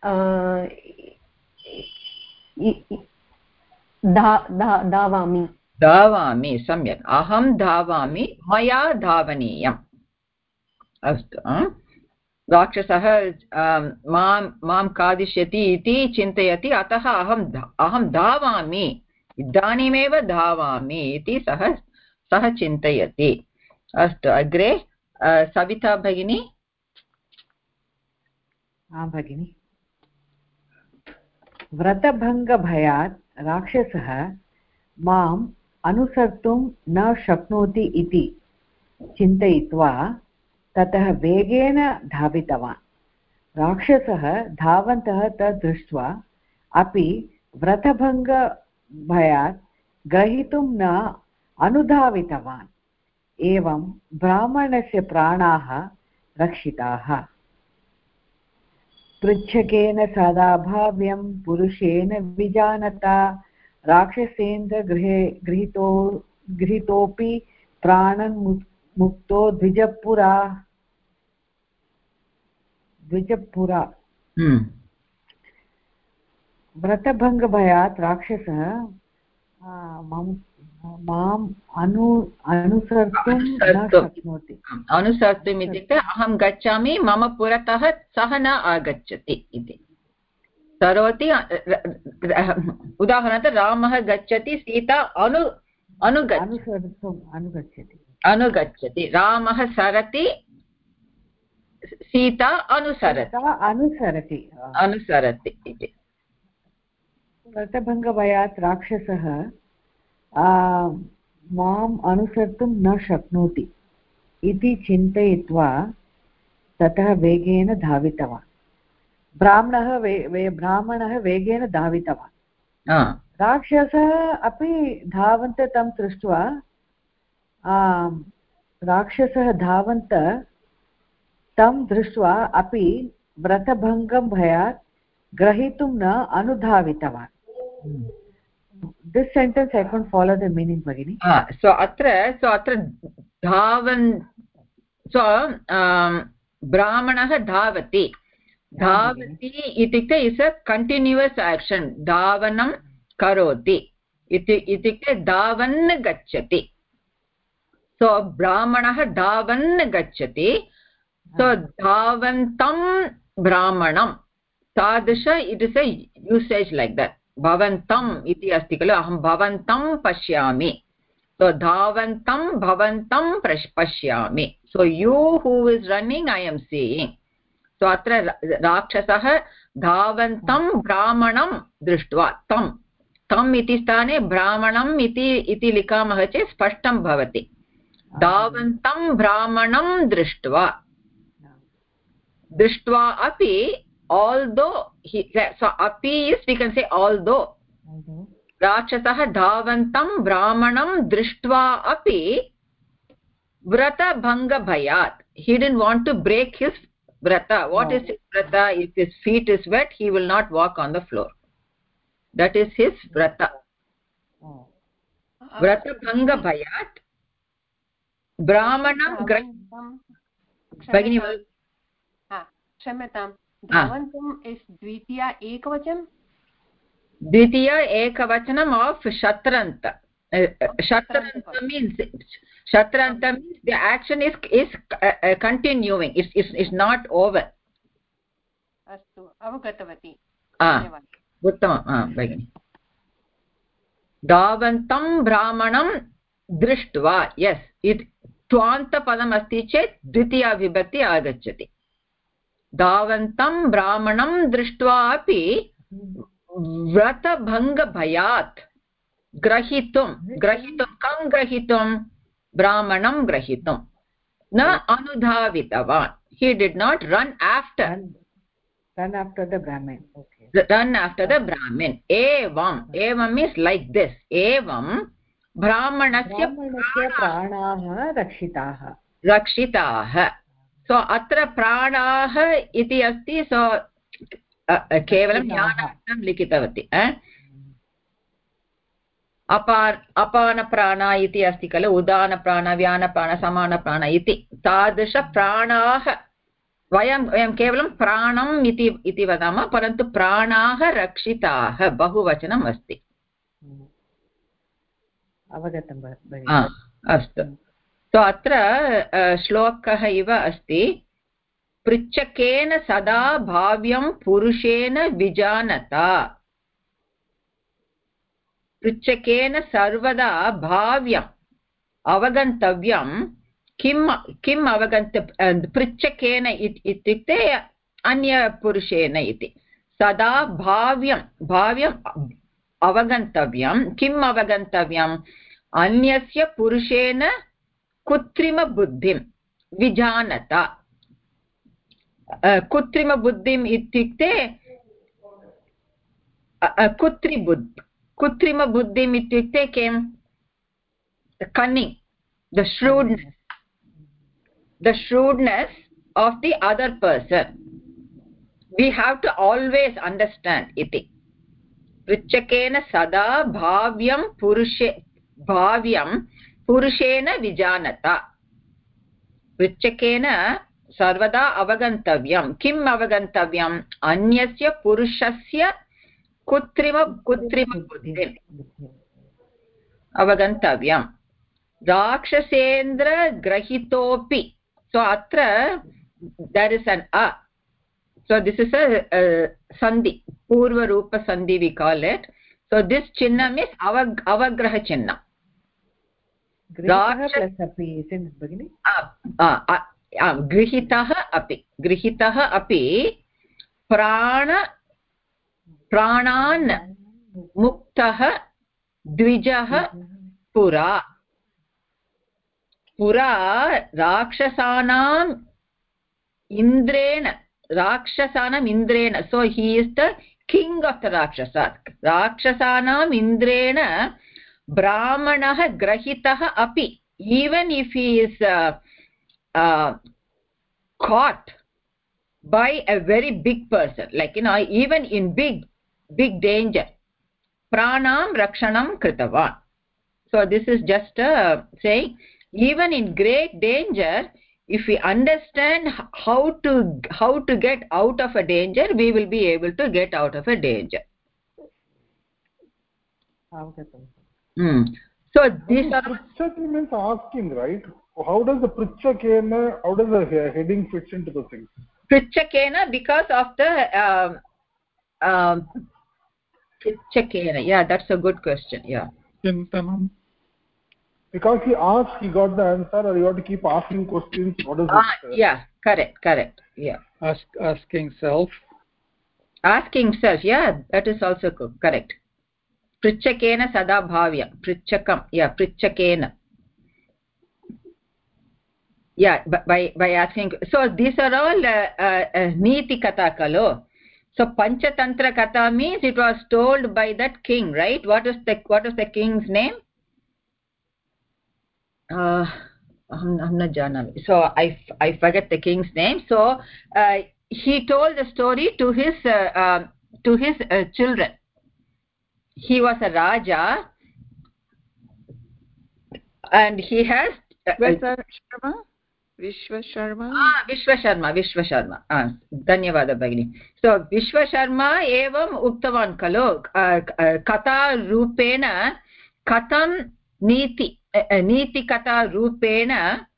धावामि धावामि सम्यक् अहं धावामि मया धावनीयम् अस्तु राक्षसः मां खादिष्यति इति चिन्तयति अतः अहं धावामि इदानीमेव धावामि इति सः चिन्तयति अस्तु अग्रे सविता भगिनी भगिनी व्रतभङ्गभयात् राक्षसः माम् अनुसर्तुं न शक्नोति इति चिन्तयित्वा ततः वेगेन धावितवान् राक्षसः धावन्तः तद् दृष्ट्वा अपि व्रतभङ्गभयात् ग्रहीतुं न अनुधावितवान् एवं ब्राह्मणस्य प्राणाः रक्षिताः पृच्छकेन सदा भाव्यं पुरुषेण विजानता राक्षसेन्द्रगृहे गृहीतोऽपि प्राणन् मुक्तो द्विजपुरा व्रतभङ्गभयात् राक्षसः माम् अनुसर्तुं न शक्नोति अनुसर्तुम् इत्युक्ते अहं गच्छामि मम पुरतः सः न आगच्छति इति करोति उदाहरणार्थं रामः गच्छति सीता अनुगच्छति रामः सरति सीता अनुसरति इति व्रतभङ्गभयात् राक्षसः माम् अनुसर्तुं न शक्नोति इति चिन्तयित्वा ततः वेगेन धावितवान् ब्राह्मणः वेगेन धावितवान् राक्षसः अपि धावन्त तं दृष्ट्वा राक्षसः धावन्त तं दृष्ट्वा अपि व्रतभङ्गं भयात् ग्रहीतुं न अनुधावितवान् this sentence I can't follow the meaning bagini so atra dhavan so brahmanah dhavati itukte is a continuous action dhavanam karoti itukte dhavan gacchati so brahmanah dhavan gacchati so dhavantam brahmanam tadasha it is a usage like that bhavantam iti asti khelu aham bhavantam pashyami so dhavantam bhavantam pashyami so you who is running I am seeing so atra rakshasah dhavantam brahmanam drishtva tam iti sthane brahmanam iti likamah cheti spashtam bhavati dhavantam brahmanam drishtva api although so api is we can say although rakshasah dhavantam brahmanam drishtva api vrata bhanga bhayat he didn't want to break his vrata what is his vrata if his feet is wet he will not walk on the floor that is his vrata vrata bhanga bhayat brahmanam bagini क्षम्यतां धावन्तम् is Dwitiya ekavachanam of shatranta means the action is continuing it's not over अस्तु अवगतवती उत्तमं भगिनि धावन्तं ब्राह्मणं दृष्ट्वा yes त्वान्तपदम् अस्ति चेत् द्वितीया विभक्ति आगच्छति धावन्तं ब्राह्मणं दृष्ट्वा अपि व्रतभङ्गभयात् ग्रहीतुं कं ग्रहीतुं ब्राह्मणं ग्रहीतुं न अनुधावितवान् he did not run after the brahmin evam is like this evam brahmanasya pranaah rakshitaah so atra pranaah iti asti so केवलं ज्ञानार्थं लिखितवती अपानप्राण इति अस्ति खलु उदानप्राण व्यानप्राण समानप्राण इति तादृशप्राणाः वयं केवलं प्राणम् इति वदामः, परन्तु प्राणाः रक्षिताः बहुवचनम् अस्ति। अवगतं भगिनि। अस्तु, तो अत्र श्लोकः इव अस्ति, पृच्छकेन सदा भाव्यं पुरुषेण विजानता। पृच्छकेन सर्वदा भाव्यम् अवगन्तव्यं। किम् पृच्छकेन इत्युक्ते अन्यपुरुषेण इति। सदा भाव्यम् अवगन्तव्यं। किम् अवगन्तव्यम्? अन्यस्य पुरुषेण कृत्रिमबुद्धिं विजानता। कृत्रिमबुद्धिम् इत्युक्ते कृत्रिमबुद्धिम् इत्युक्ते किं? cunning, the shrewdness of the other person. We have to always understand iti. Prichakena sada bhavyam purushena vijanata. Prichakena sarvada avagantavyam. Kim avagantavyam? Anyasya purushasya kutrima buddhim avagantavyam. Rakshasendra grahitopi. So atra there is an a. So this is a sandhi, purva rupa sandhi we call it. So this chinnam is avagraha chinnam. grihitah plus api since beginning. Grihitah api pranan muktah द्विजः पुरा राक्षसानाम् इन्द्रेण. So he is the king of the rakshasas. राक्षसानाम् इन्द्रेण ब्राह्मणः ग्रहीतः अपि. Even if he is caught by a very big person, like even in big danger, pranam rakshanam kritavan. So this is just saying, even in great danger, if we understand how to get out of a danger, we will be able to get out of a danger. So these are Prichak means asking, right? How does the Prichakena, how does the heading fits into the thing? Prichakena, because of the Prichakena. Yeah, that's a good question. Yeah. Chintanam. Because he asked, he got the answer, or you have to keep asking questions. What is it? Yeah, correct. Yeah. Asking self. Asking self. Yeah, that is also correct. Prichakena sada bhavya. Prichakam. Yeah, Prichakena. Yeah, by asking. So these are all Niti Katha kalo. So Panchatantra Katha means it was told by that king, right? What is the king's name? I'm not janami. So I forget the king's name. So he told the story to his children. He was a Raja, and he has Vishwasharma. Vishwasharma. Dhanyawada Bhagini. So Vishwasharma evam uktavan kalo katha rupena katham niti katha rupena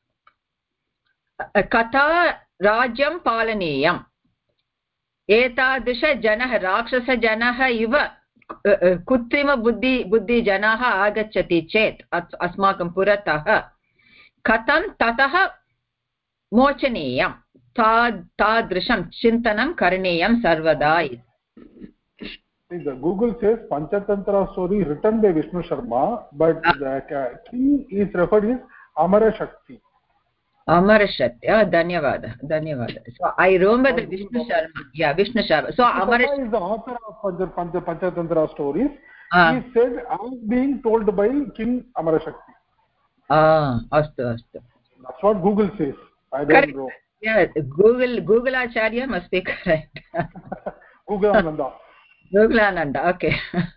katha rajyam palaniyam. Etadrisha janah rakshasa janah iva kutrima buddhi janah agacchati chet asmakam puratah katham tatah मोचनीयं तादृशं चिन्तनं करणीयं सर्वदा. The Google says Panchatantra story written by Vishnu Sharma, but the king is referred as Amara Shakti. Dhanyawada. So I remember the Vishnu Sharma. Yeah, Vishnu Sharma. So Amara is the author of Panchatantra stories. He said, as being told by King Amara Shakti. Astu. That's what Google says. I don't know. Yeah, Google Acharya must be correct. Google Ananda. Okay.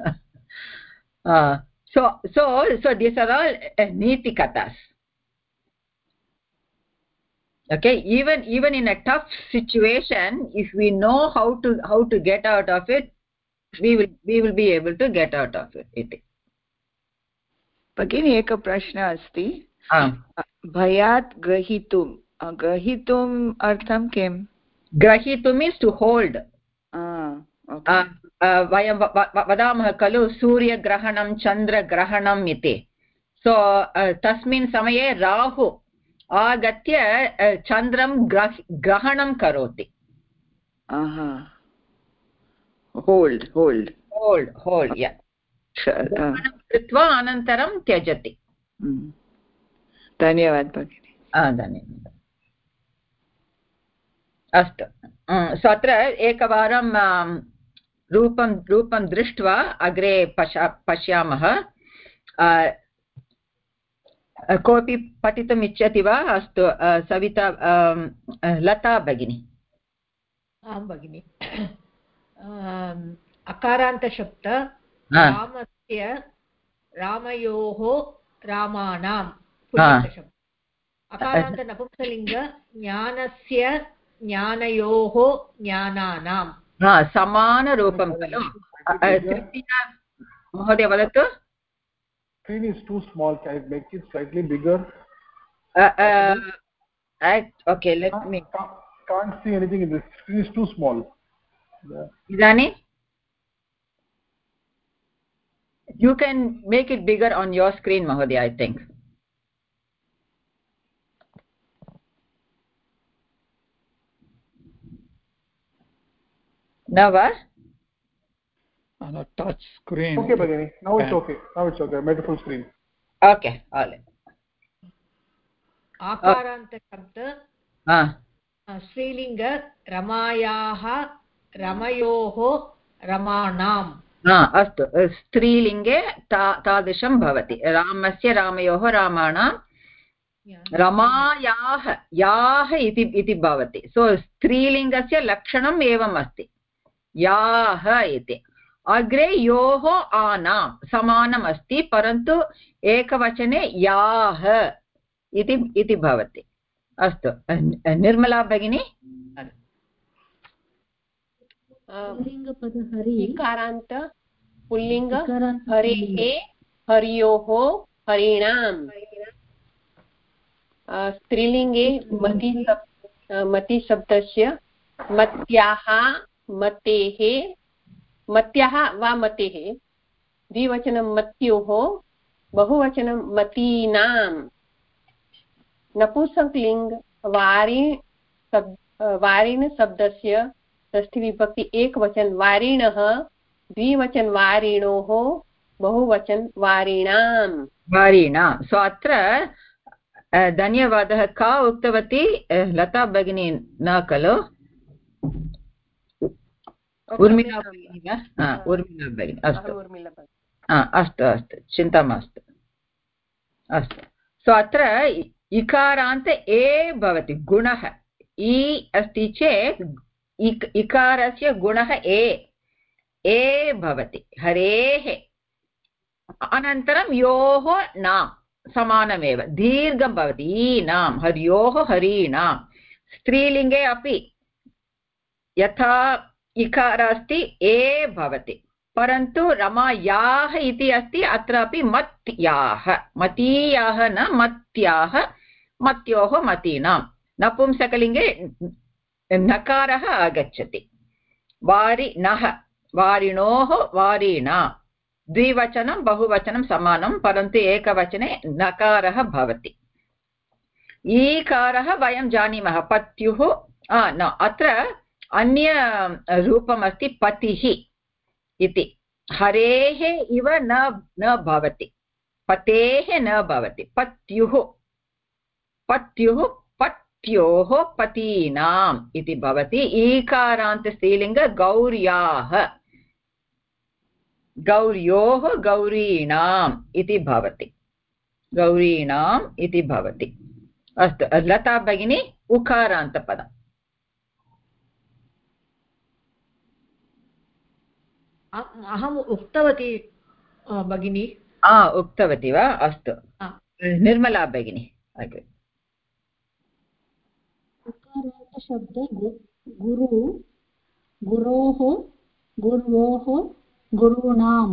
So these are all Niti Kathas. Okay, even in a tough situation, if we know how to get out of it, we will be able to get out of it. भगिनी एकः प्रश्नः अस्ति भयात् ग्रहीतुम् अर्थं किम्? ग्रहीतुं means to hold. वयं वदामः खलु सूर्यग्रहणं चन्द्रग्रहणम् इति. सो तस्मिन् समये राहु आगत्य चन्द्रं ग्रहणं करोति. होल्ड् या कृत्वा अनन्तरं त्यजति. धन्यवादः भगिनी. धन्यवादः. अस्तु, सो अत्र एकवारं रूपं दृष्ट्वा अग्रे पश्यामः. कोऽपि पठितुम् इच्छति वा? अस्तु, सविता, लता भगिनी. आं भगिनि. अकारान्तशब्द रामस्य रामयोः रामाणां पुल्लिङ्गशब्द. अकारान्तनपुंसकलिङ्ग ज्ञानस्य ज्ञानयोः ज्ञानानां. समानरूपं खलु. महोदय वदतु. Screen is too small. Can I make it slightly bigger? Okay, let me. Can't see anything in this. Screen is too small. Idani, you can make it bigger on your screen, Mahodaya, I think. Now what? On a touch screen. Okay, Bhagini. Now it's okay. I made a full screen. Okay, all right. आकारान्त शब्द स्त्रीलिङ्ग रमायाः रमयोः रमाणाम्. अस्तु, स्त्रीलिङ्गे तादृशं भवति. रामस्य रामयोः रामाणां रमायाः याः इति भवति. सो स्त्रीलिङ्गस्य लक्षणम् एवम् अस्ति, याः इति. अग्रे योः आनां समानम् अस्ति, परन्तु एकवचने याः इति भवति. अस्तु, निर्मला भगिनी. इकारान्त पुल्लिङ्ग हरेः हर्योः हरिणां. स्त्रीलिङ्गे मति शब्दस्य मत्याः मतेः मत्याः वा मतेः, द्विवचनं मत्योः, बहुवचनं मतीनां. नपुंसकलिङ्ग वारिण शब्दस्य षष्ठीविभक्ति एकवचन वारिणः, द्विवचन वारिणोः, बहुवचन वारिणां. सो अत्र धन्यवादः. का उक्तवती? लता भगिनी न खलु? उर्मिला भगिनी वा? उर्मिला भगिनी. अस्तु, चिन्ता मास्तु. अस्तु, सो अत्र इकारान्त ए भवति. गुणः इ अस्ति चेत् इकारस्य गुणः ए भवति. हरेः अनन्तरं योः नाम समानमेव, दीर्घं भवति. ईनां हर्योः हरीणां. स्त्रीलिङ्गे अपि यथा इकार अस्ति ए भवति, परन्तु रमायाः इति अस्ति. अत्रापि मत्याः, मतीयाः न मत्याः, मत्योः मतीनां. नपुंसकलिङ्गे नकारः आगच्छति. वारिणः वारिणोः वारिणां. द्विवचनं बहुवचनं समानं, परन्तु एकवचने नकारः भवति. ईकारः वयं जानीमः, पत्युः. न, अत्र अन्य रूपमस्ति पतिः इति. हरेः इव न भवति, पतेः न भवति. पत्युः पत्योः पतीनाम् इति भवति. ईकारान्त स्त्रीलिङ्ग गौर्याः गौर्योः गौरीणाम् इति भवति. गौरीणाम् इति भवति. अस्तु, लता भगिनी, उकारान्तपदम्. अहम् उक्तवती भगिनी. उक्तवती वा? अस्तु, निर्मला भगिनी. पुल्लिङ्गशब्द गुरु गुरोः गुर्वोः गुरूणां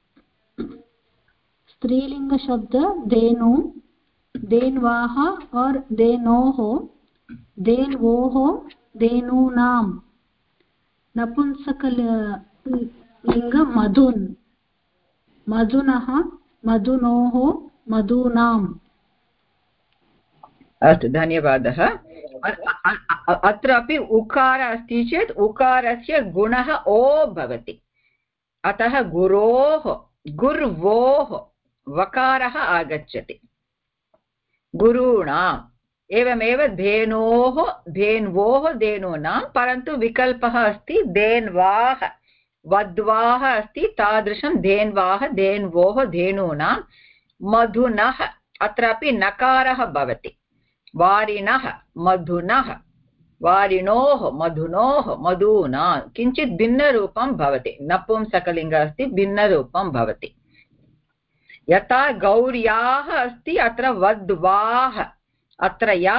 स्त्रीलिङ्गशब्द धेनु धेन्वाः और धेनोः धेन्वोः धेनूनां नपुंसकलिङ्ग मधुन् मधुनः मधुनोः मधूनाम्। अस्तु, धन्यवादः। अत्रापि उकार अस्ति चेत् उकारस्य गुणः ओ भवति, अतः गुरोः गुर्वोः वकारः आगच्छति, गुरूणाम्। एवमेव धेनोः धेन्वोः धेनूनां, परन्तु विकल्पः अस्ति धेन्वाः वद्वाः अस्ति, तादृशं धेन्वाः धेन्वोः धेनूनां। मधुनः, अत्रापि नकारः भवति, वारिणः मधुनः वारिणोः मधुनोः मधूना, किञ्चित् भिन्नरूपं भवति, नपुंसकलिङ्ग अस्ति, भिन्नरूपं भवति। यथा गौर्याः अस्ति, अत्र वद्वाः, अत्र या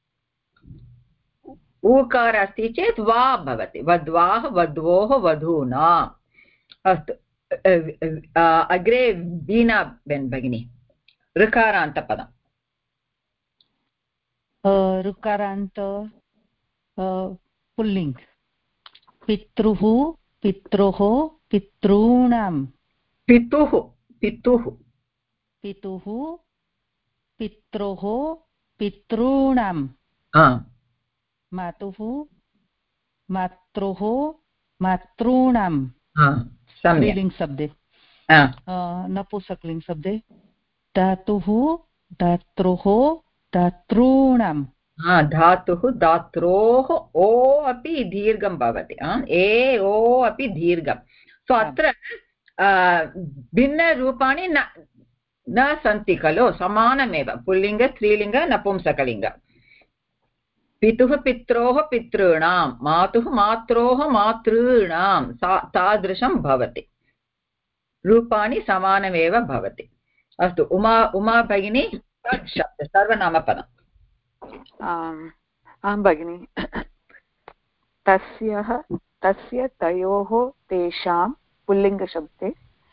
ऊकार अस्ति चेत् वा भवति, वद्वाः वध्वोः वधूना। अस्तु, अग्रे वीणा बेन् भगिनी, ऋकारान्तपदम्। ऋकारान्त पुल्लिङ्ग् पितृः पित्रोः पितॄणां पितुः पितुः पितुः पित्रोः पितॄणां मातुः मात्रोः मातॄणां स्त्रीलिङ्ग् शब्दे नपुंसकलिङ्ग् शब्दे धातुः धात्रोः धातॄणां धातुः धात्रोः ओ अपि दीर्घं भवति, ए ओ अपि दीर्घं। सो अत्र भिन्नरूपाणि न सन्ति खलु, समानमेव, पुल्लिङ्ग स्त्रीलिङ्ग नपुंसकलिङ्ग। पितुः पित्रोः पितॄणां, मातुः मात्रोः मातॄणां, तादृशं भवति, रूपाणि समानमेव भवति। अस्तु, उमा भगिनी, शब्द सर्वनामपदम्। आं भगिनि, तस्य तयोः तेषां पुल्लिङ्गशब्दे,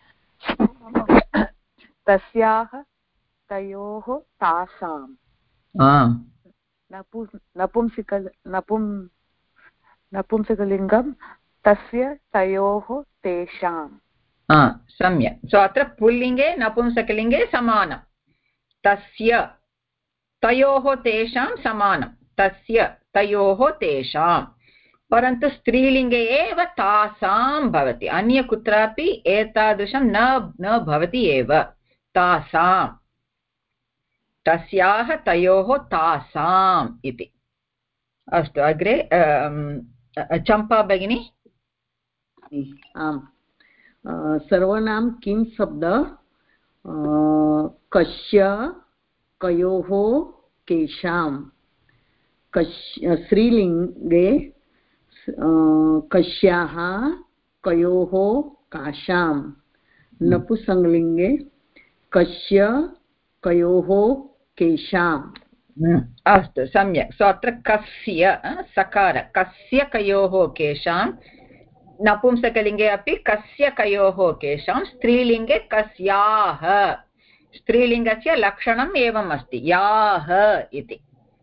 तस्याः तयोः तासां नपुंसकलिङ्गं तस्य तयोः तेषां। सम्यक्। सो अत्र पुल्लिङ्गे नपुंसकलिङ्गे समानं, तस्य तयोः तेषां समानं, तस्य तयोः तेषां, परन्तु स्त्रीलिङ्गे एव तासां भवति, अन्य कुत्रापि एतादृशं न भवति एव, तासां, तस्याः तयोः तासाम् इति। अस्तु, अग्रे चम्पा भगिनी। आम्, सर्वनाम किं शब्द कस्य कयोः केषां, स्त्रीलिङ्गे कस्याः कयोः काशां, नपुंसकलिङ्गे कस्य कयोः केषां। अस्तु, सम्यक्। सो अत्र कस्य सकार, कस्य कयोः केषां, नपुंसकलिङ्गे अपि कस्य कयोः केषां, स्त्रीलिङ्गे कस्याः, स्त्रीलिङ्गस्य लक्षणम् एवम् अस्ति, याः इति।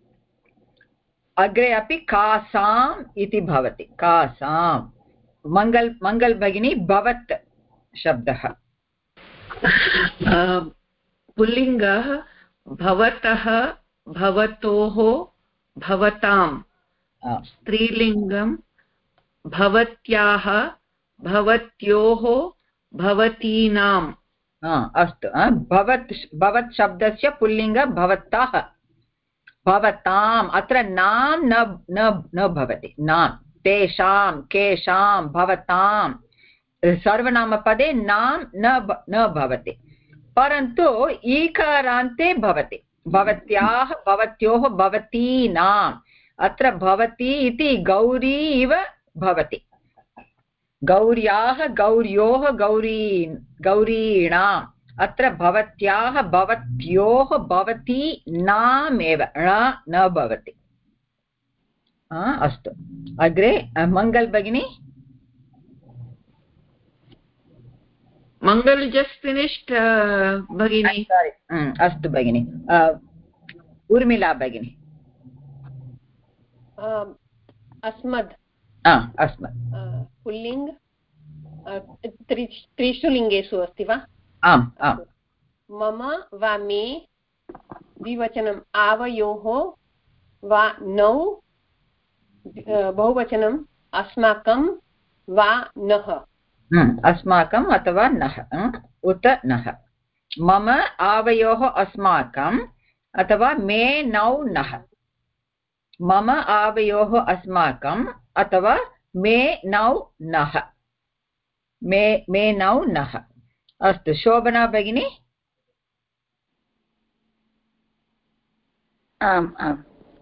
अग्रे अपि कासाम् इति भवति, कासां। मङ्गल भगिनी, भवत् शब्दः। पुल्लिङ्गः भवतः भवतोः भवतां, स्त्रीलिङ्गं भवत्याः भवत्योः भवतीनाम्। अस्तु, भवत् शब्दस्य पुल्लिङ्ग भवतः भवताम्, अत्र नाम न भवति, नाम, तेषां केषां भवतां, सर्वनामपदे नाम न भवति, परन्तु ईकारान्ते भवति, भवत्याः भवत्योः भवतीनाम्। अत्र भवती इति गौरी इव भवति, गौर्याः गौर्योः गौरीणाम्, अत्र भवत्याः भवत्योः भवतीनामेव न भवति। अस्तु अग्रे मंगल भगिनी मंगल जस्ट फिनिश्ड भगिनी अस्तु भगिनी उर्मिला भगिनी अस्मद् अस्मद् पुल्लिङ्ग् त्रिषु लिङ्गेषु अस्ति वा आम् आम् मम वा मे द्विवचनम् आवयोः वा नौ बहुवचनम् अस्माकं वा नः अस्माकम् अथवा नः उत नः मम आवयोः अस्माकम् अथवा मे नौ नः मम आवयोः अस्माकम् अथवा मे नौ नः मे नौ नः अस्तु शोभना भगिनी आम् आम्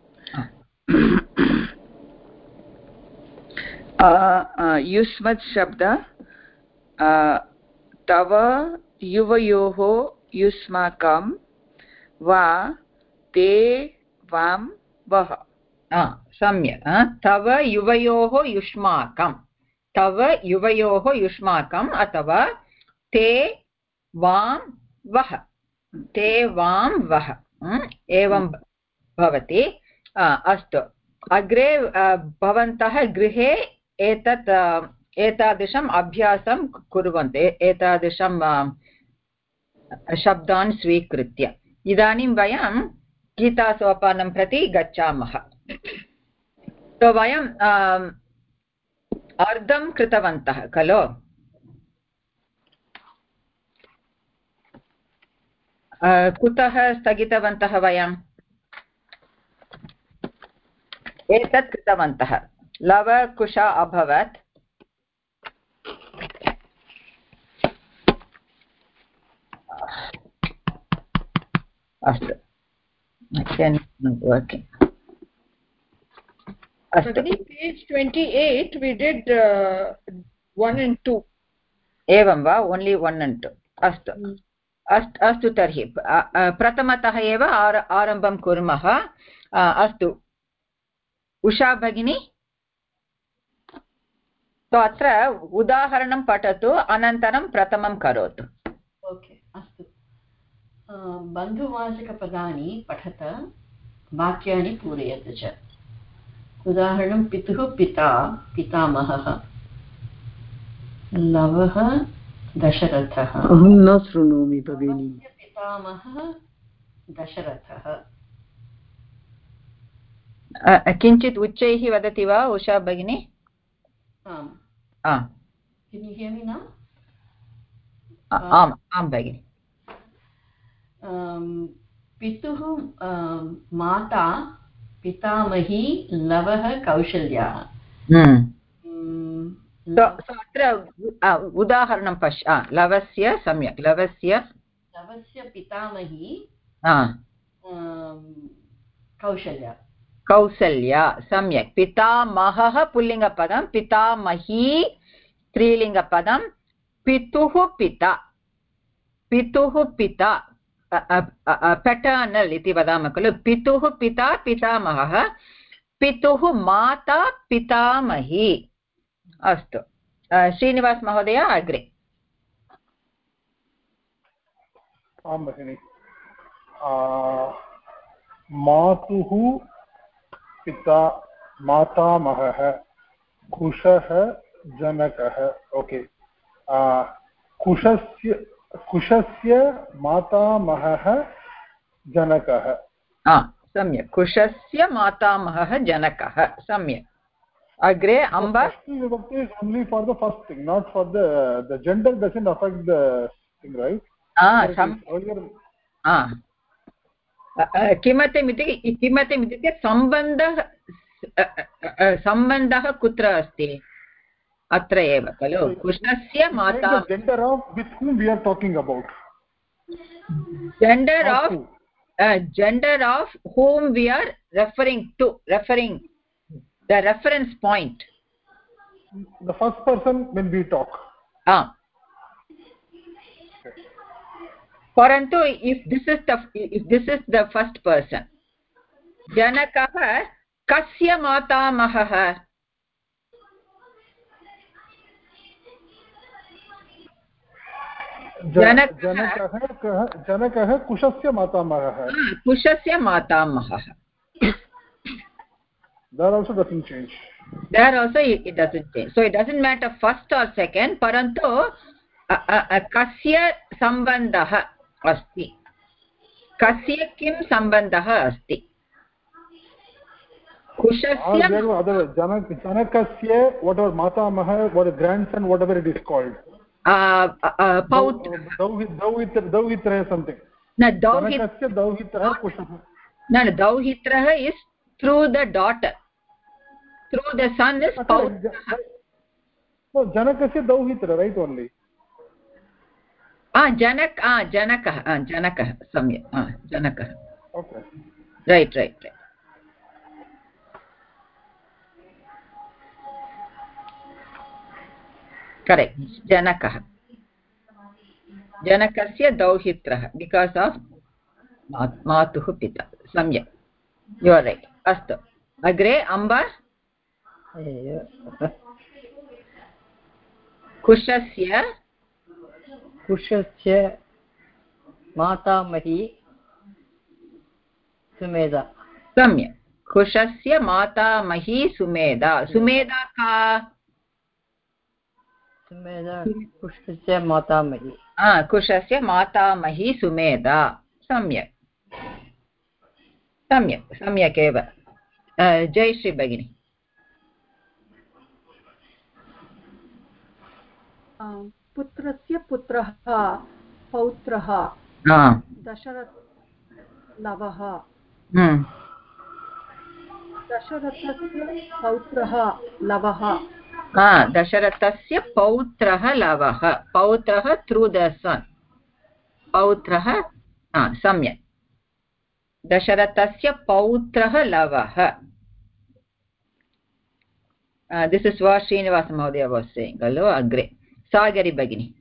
युष्मत् शब्द तव युवयोः युष्माकं वा ते वां वः सम्यक् तव युवयोः युष्माकं तव युवयोः युष्माकम् अथवा ते वां वः ते वां वः एवं भवति अस्तु अग्रे भवन्तः गृहे एतादृशम् अभ्यासं कुर्वन्तु एतादृशं शब्दान् स्वीकृत्य इदानीं वयं गीतासोपानं प्रति गच्छामः तो वयं अर्धं कृतवन्तः खलु कुतः स्थगितवन्तः वयं एतत् कृतवन्तः लव कुश अभवत् अस्तु working page 28 we did 1 and 2 एवं वा only 1 and 2 अस्तु अस्तु तर्हि प्रथमतः एव आरम्भं कुर्मः अस्तु उषा भगिनी तो अत्र उदाहरणं पठतु अनन्तरं प्रथमं करोतु ओके अस्तु बन्धुवाचकपदानि पठत वाक्यानि पूरयत च उदाहरणं पितुः पिता पितामहः लवः दशरथः अहं न शृणोमि भगिनि पितामहः दशरथः किञ्चित् उच्चैः वदति वा उषा भगिनी आम् Can you hear me now? आम् आम् भगिनि पितुः माता पितामही लवः कौशल्या अत्र उदाहरणं पश्य लवस्य सम्यक् लवस्य पितामही कौशल्या कौसल्या सम्यक् पितामहः पुल्लिङ्गपदं पितामही स्त्रीलिङ्गपदं पितुः पिता पेटर्नल् इति वदामः खलु पितुः पिता पितामहः पितुः माता पितामही अस्तु श्रीनिवास महोदय अग्रे आं भगिनि मातुः पिता मातामहः कुशः जनकः ओके कुशस्य मातामहः जनकः सम्यक् कुशस्य मातामहः जनकः सम्यक् अग्रे अम्ब विभक्ति is only for the first thing not for the gender doesn't affect the thing right किमर्थमित्युक्ते सम्बन्धः कुत्र अस्ति अत्र एव खलु कुशस्य माता gender of with whom we are talking about gender of whom we are referring the reference point the first person when we talk parantu if this is the first person janakah कस्य मातामहः? जनकः कुशस्य मातामहः. कुशस्य मातामहः. That also doesn't change. There also it doesn't change. So it doesn't matter first or second. Parantu kasya sambandhah asti. Kasya kim sambandhah asti? Kushasya. Janakasya, whatever matamah, what a grandson, whatever it is called. Pautra. Dauhitra something. No, Dauhitra is through the daughter. Through the son is Pautra. No, Janakasya Dauhitra, right only. Janakah, Samya. Janakah. Okay. Right. Correct. Janakah. Janakasya Dauhitrah, because of Matuh Pita. Samya. You are right. Astu. Agre, Amba? Kushasya मातामही Sumedha. सम्यक्. कुशस्य मातामही सुमेधा. सुमेधा का? सुमेधा कुशस्य मातामही. कुशस्य मातामही सुमेधा. सम्यक् एव. जयश्री भगिनी. पुत्रस्य पुत्रः पौत्रः दशरथलवः. दशरथस्य पौत्रः लवः. दशरथस्य पौत्रः लवः. पौत्रः through the सन्. पौत्रः सम्यक्. दशरथस्य पौत्रः लवः. This is what Srinivasa Mahodaya was saying. Hello, Agre. Sagari Bhagini.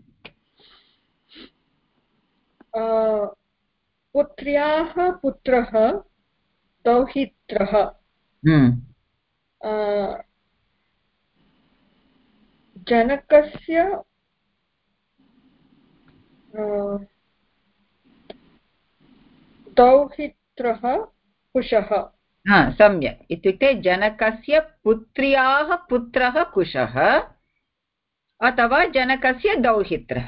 पुत्र्याः पुत्रः दौहित्रः. जनकस्य दौहित्रः कुशः. सम्यक्. इत्युक्ते जनकस्य पुत्र्याः पुत्रः कुशः अथवा जनकस्य दौहित्रः.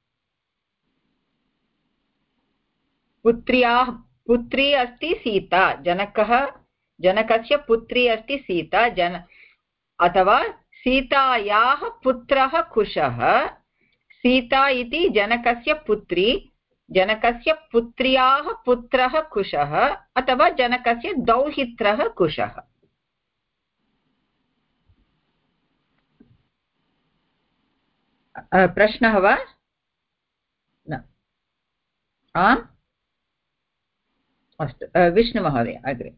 पुत्री अस्ति सीता. जनकस्य पुत्री अस्ति सीता. अथवा सीतायाः पुत्रः कुशः. सीता इति जनकस्य पुत्री. जनकस्य पुत्र्याः पुत्रः कुशः अथवा जनकस्य दौहित्रः कुशः. प्रश्नः वा? न. आम् अस्तु. विष्णुमहोदय अग्रे.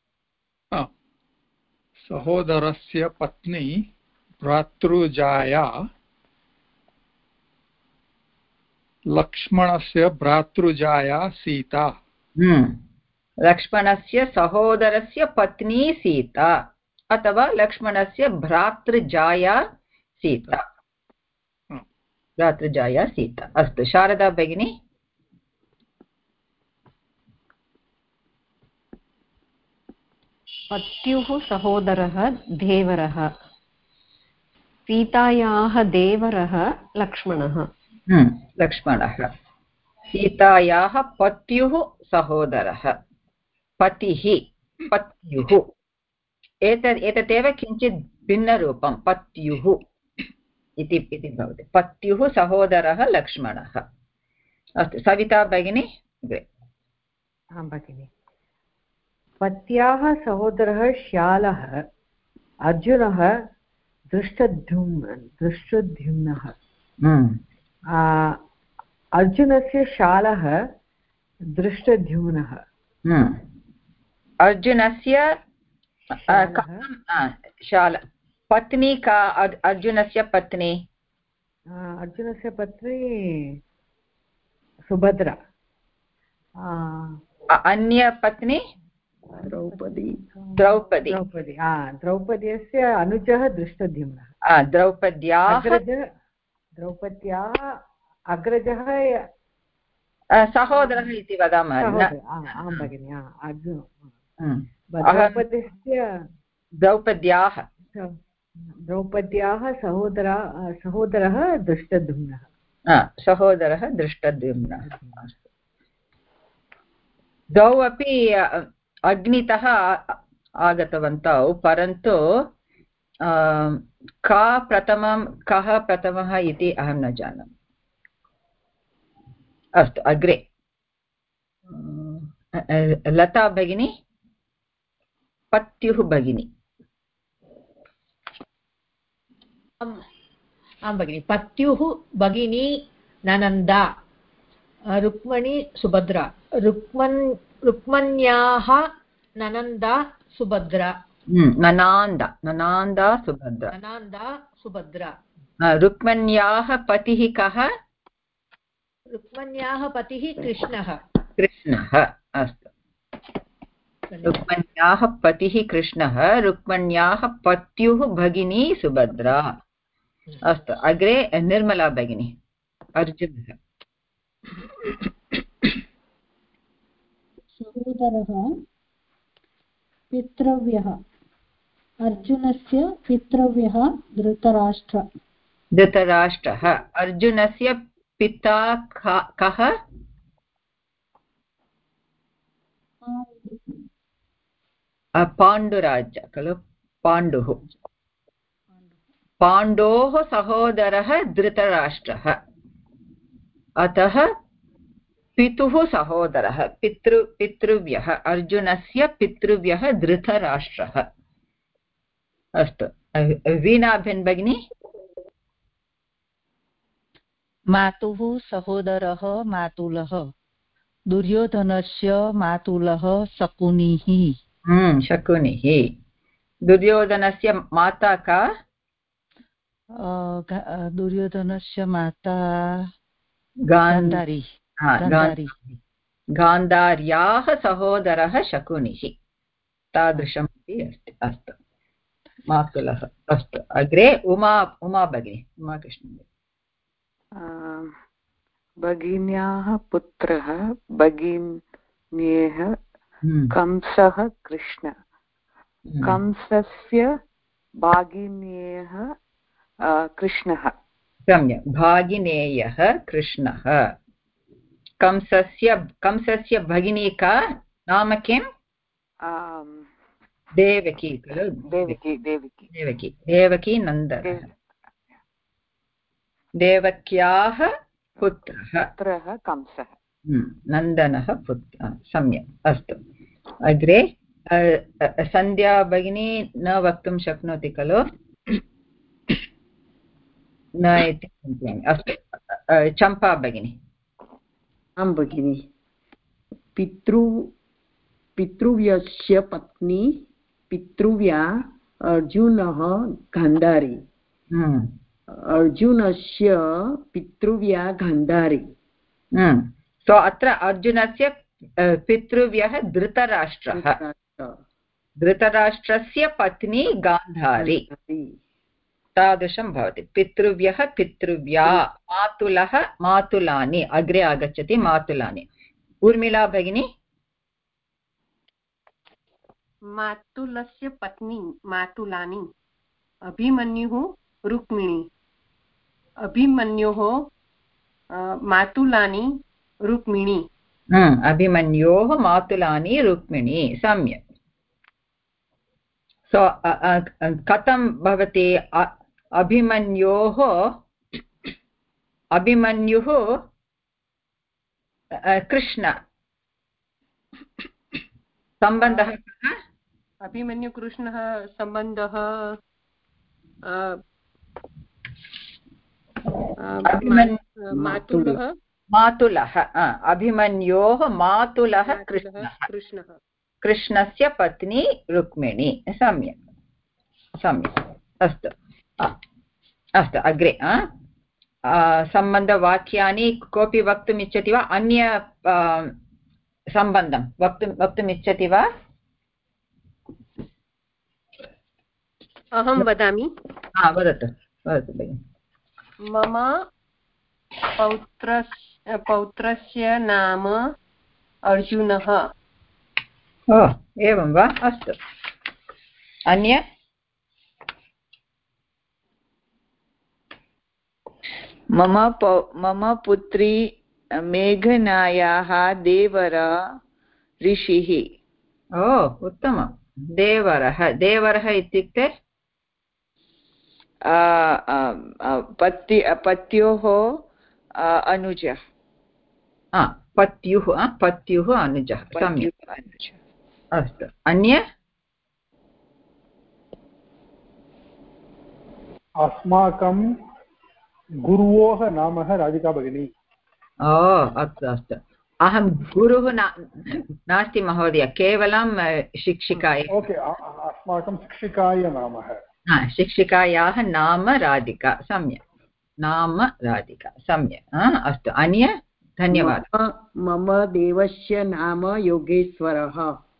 सहोदरस्य पत्नी भ्रातृजाया लक्ष्मणस्य भ्रातृजाया सीता. लक्ष्मणस्य सहोदरस्य पत्नी सीता अथवा लक्ष्मणस्य भ्रातृजाया सीता. भ्रातृजाया सीता. अस्तु. शारदा भगिनी. पत्युः सहोदरः देवरः. सीतायाः देवरः लक्ष्मणः. लक्ष्मणः. सीतायाः पत्युः सहोदरः. पतिः. एतदेव किञ्चित् भिन्नरूपं. पत्युः इति भवति. पत्युः सहोदरः लक्ष्मणः. अस्तु. सविता भगिनी. भगिनि. पत्याः सहोदरः श्यालः. अर्जुनः दृष्टद्युम्नः. अर्जुनस्य शालः दृष्टद्युम्नः. अर्जुनस्य शाल पत्नी का? अर्जुनस्य पत्नी सुभद्रा. अन्य पत्नी द्रौपद्यस्य अनुजः दृष्टद्युम्नः द्रौपद्याः अग्रजः सहोदरः इति वदामः आं भगिनि द्रौपद्यस्य द्रौपद्याः सहोदरः दृष्टद्युम्नः सहोदरः दृष्टद्युम्नः द्वौ अपि अग्नितः आगतवन्तौ परन्तु कः प्रथमः इति अहं न जानामि अस्तु अग्रे लता भगिनी पत्युः भगिनी आं भगिनि पत्युः भगिनी ननन्दा रुक्मणी सुभद्रा रुक्मण्याः ननन्दा सुभद्रा ननान्दा सुभद्रा रुक्मण्याः पतिः कः रुक्मण्याः पतिः कृष्णः अस्तु रुक्मण्याः पतिः कृष्णः रुक्मण्याः पत्युः भगिनी सुभद्रा अस्तु अग्रे निर्मला भगिनी अर्जुनः सहोदरः पितृव्यः अर्जुनस्य पितृव्यः धृतराष्ट्रः अर्जुनस्य पिता कः पाण्डुराज खलु पाण्डोः सहोदरः धृतराष्ट्रः अतः पितुः सहोदरः पितृव्यः अर्जुनस्य पितृव्यः धृतराष्ट्रः अस्तु वीणाभेन् भगिनी मातुः सहोदरः मातुलः दुर्योधनस्य मातुलः शकुनिः दुर्योधनस्य माता का दुर्योधनस्य माता गान्धारी गान्धार्याः सहोदरः शकुनिः तादृशमपि अस्ति अस्तु मातुलः अस्तु अग्रे उमा भगिनी उमाकृष्ण भगिन्याः पुत्रः भगिन्येः कंसः कृष्ण कंसस्य भागिनेयः कृष्णः सम्यक् भागिनेयः कृष्णः कंसस्य भगिनी का नाम किं देवकी खलु देवकी नन्दनः देवक्याः पुत्रः कंसः नन्दनः पुत्रः सम्यक् अस्तु अग्रे सन्ध्या भगिनी न वक्तुं शक्नोति खलु न इति चिन्तयामि अस्तु चम्पा भगिनी आं भगिनि पितृव्यस्य पत्नी पितृव्या अर्जुनः गान्धारी अर्जुनस्य पितृव्या गान्धारी सो अत्र अर्जुनस्य पितृव्यः धृतराष्ट्रस्य पत्नी गान्धारी तादृशं भवति पितृव्यः पितृव्या मातुलः मातुलानि अग्रे आगच्छति मातुलानि ऊर्मिला भगिनी मातुलस्य पत्नी मातुलानि अभिमन्युः रुक्मिणी अभिमन्योः मातुलानि रुक्मिणी अभिमन्योः मातुलानि रुक्मिणी सम्यक् सो कथं भवति अभिमन्युः कृष्ण सम्बन्धः कः अभिमन्युकृष्णः सम्बन्धः मातुलः अभिमन्योः मातुलः कृष्णः कृष्णस्य पत्नी रुक्मिणी सम्यक् अस्तु अग्रे सम्बन्धवाक्यानि कोऽपि वक्तुम् इच्छति वा अन्य सम्बन्धं वक्तुम् इच्छति वा अहं वदामि। वदतु वदतु भगिनि। मम पौत्रस्य नाम अर्जुनः। ओ एवं वा, अस्तु। अन्य? मम पुत्री मेघनायाः देवरः ऋषिः। ओ उत्तमं। देवरः इत्युक्ते पत्युः अनुजः। पत्युः अनुजः, सम्यक्। अस्तु, अन्य? अस्माकं गुरोः नाम राधिका भगिनी। ओ अस्तु अस्तु। अहं गुरुः नास्ति महोदय, केवलं शिक्षिका। ओके, अस्माकं शिक्षिकाय नाम। शिक्षिकायाः नाम राधिका, सम्यक्। नाम राधिका, सम्यक्। अस्तु, अन्य? धन्यवादः। मम देवस्य नाम योगेश्वरः।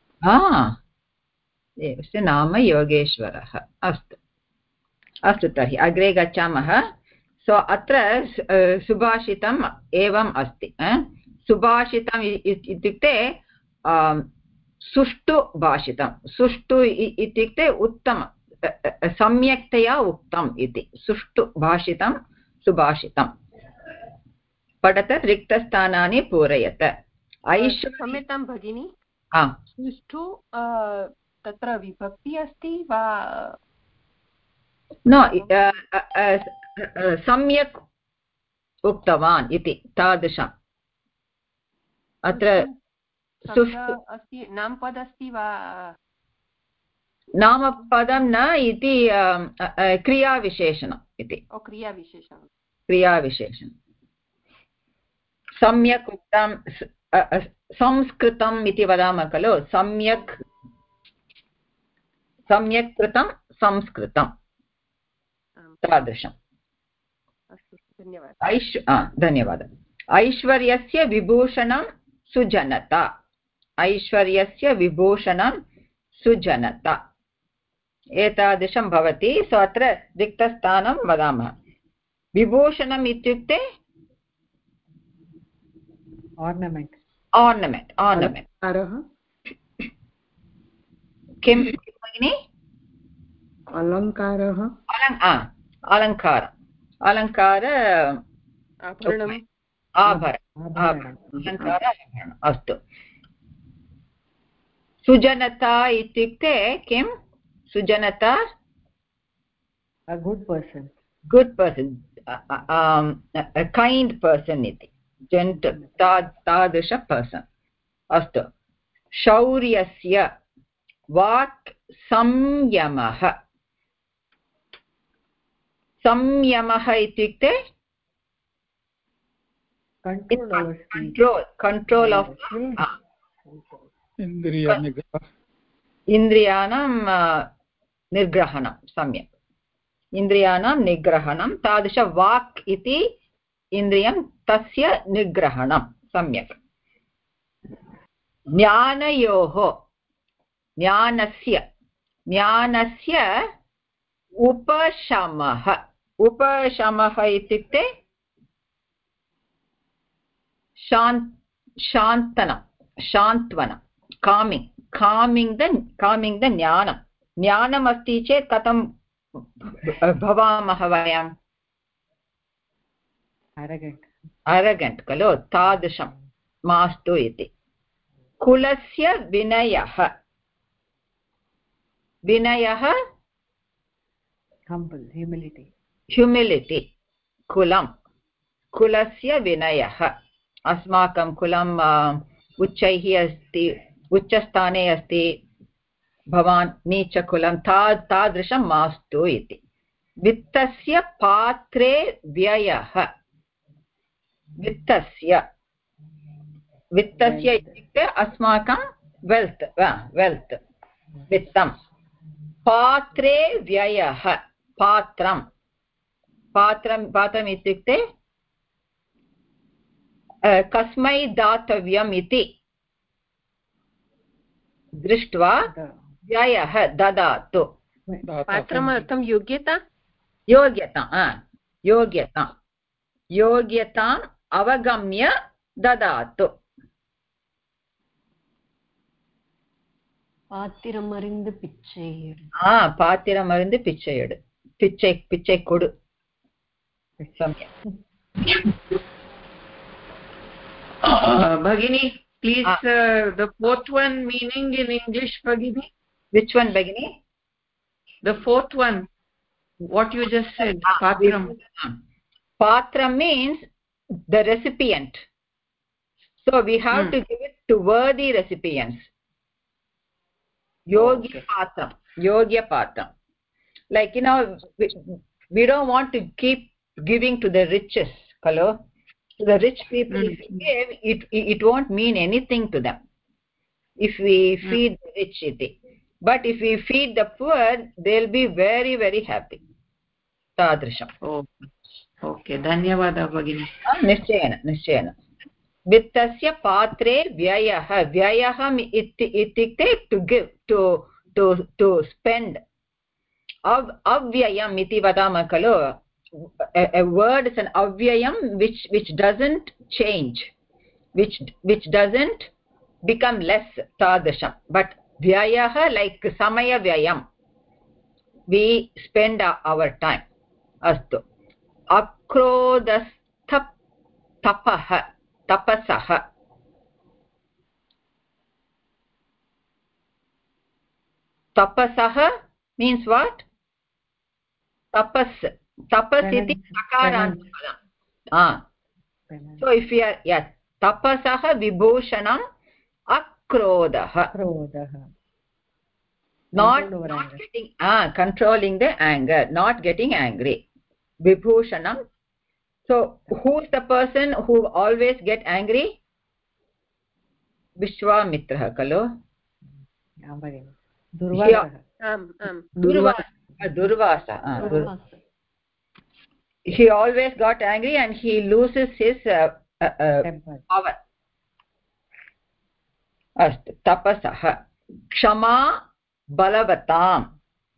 देवस्य नाम योगेश्वरः। अस्तु अस्तु, तर्हि अग्रे गच्छामः। सो अत्र सुभाषितम् एवम् अस्ति। सुभाषितम् इत्युक्ते सुष्ठु भाषितं। सुष्ठु इत्युक्ते उत्तम, सम्यक्तया उक्तम् इति। सुष्ठु भाषितं सुभाषितं। पठत, रिक्तस्थानानि पूरयत। क्षम्यतां भगिनि, सुष्ठु तत्र विभक्ति अस्ति वा? न, सम्यक् उक्तवान् इति, तादृशम्। अत्र अस्ति, नामपद अस्ति वा? नामपदं न इति, क्रियाविशेषणम् इति। क्रियाविशेषणं। सम्यक् उक्तं, संस्कृतम् इति वदामः खलु। सम्यक् कृतं संस्कृतं, तादृशम्। धन्यवादः। ऐश्वर्यस्य विभूषणं सुजनता। ऐश्वर्यस्य विभूषणं सुजनता, एतादृशं भवति। सो अत्र रिक्तस्थानं वदामः। विभूषणम् इत्युक्ते ornament. किं भगिनि? अलङ्कारः। अलङ्कार, आभरणम्। अस्तु। सुजनता इत्युक्ते किं? सुजनता गुड् पर्सन्, कैण्ड् पर्सन् इति, जेण्टल्, तादृश पर्सन्। अस्तु। शौर्यस्य वाक् संयमः। संयमः इत्युक्ते control of इन्द्रियाणां निग्रहणं। सम्यक्, इन्द्रियाणां निग्रहणं। तादृश वाक् इति इन्द्रियं, तस्य निग्रहणं। सम्यक्। ज्ञानस्य उपशमः। उपशमः इत्युक्ते शान्त्वनं, कामिङ्ग् द ज्ञानम् अस्ति चेत् कथं भवामः वयम्? अरगेण्ट् खलु, तादृशं मास्तु इति। कुलस्य विनयः। ह्युमिलिटि, कुलस्य विनयः। अस्माकं कुलम् उच्चैः अस्ति, उच्चस्थाने अस्ति, भवान् नीचकुलं, तादृशं मास्तु इति। वित्तस्य पात्रे व्ययः। वित्तस्य इत्युक्ते अस्माकं वेल्त्, वित्तं। पात्रे व्ययः। पात्रम् इत्युक्ते कस्मै दातव्यम् इति दृष्ट्वा व्ययः ददातु। पात्रमर्थं योग्यता योग्यताम् अवगम्य ददातु பாத்திரம் அறிந்து பிச்சை எடு. பாத்திரம் அறிந்து பிச்சை எடு. பிச்சை கொடு. Bhagini, please, the fourth one meaning in English, Bhagini. Which one, Bhagini? The fourth one, what you just said. Patram. Patram means the recipient. So we have to give it to worthy recipients. Yogya Patram. Like, we don't want to keep giving to the richest. Hello? To the rich people, if we give, it won't mean anything to them. If we feed the rich, but if we feed the poor, they'll be very, very happy. Tadrisham. Okay. Dhanyavada, Bhagini. Nishchayena. Vittasya patre vyayaha. Vyayaham itikte to give, to spend. Avyayam iti vadama kalo. A word is an avyayam which doesn't change, which doesn't become less. Tadrisham. But vyayaha, like samaya vyayam, we spend our time. Astu. Akrodastha tapasaha. Tapasaha means what? Tapas iti sakarantha. So if we are, tapasaha vibhushanam akrodaha. Not getting, controlling the anger, not getting angry. Vibhushanam. So who's the person who always get angry? Vishwamitra, kalo? Durvasa. He always got angry and he loses his power. Astu. Tapasaha. Kshama balavatam.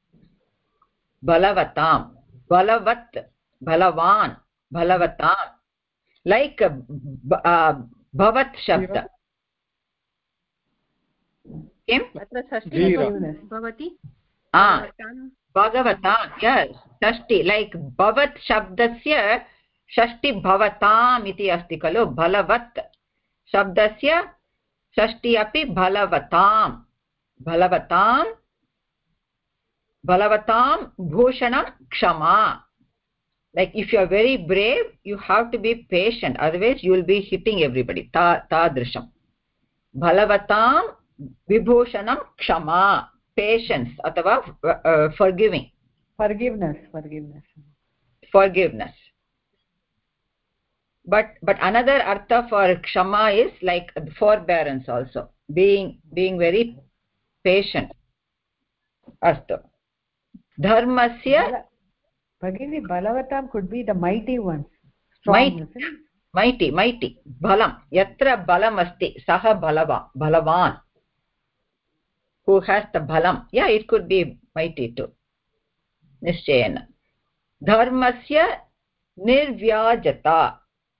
Balavat. Balavan. Balavatam. Like bhavat shabda. Kim? Bhavati. Bhagavatam. Yes. Shashti. Like bhavat shabdasya shashti bhavatam iti asti kalo. Balavat shabdasya shashti api balavatam. Balavatam bhushanam kshama. Like if you are very brave, you have to be patient, otherwise you will be hitting everybody. Tadrisham. Balavatam vibhushanam kshama. Patience atava forgiving. Forgiveness. But another artha for kshama is like forbearance also. Being very patient. Astu. Dharmasya. Bhagini, balavatam could be the mighty ones. Strong. Mighty. Balam. Yatra balam asti. Saha balavan. Who has the balam. Yeah, it could be mighty too. Nishchayena. Dharmasya nirvyajata.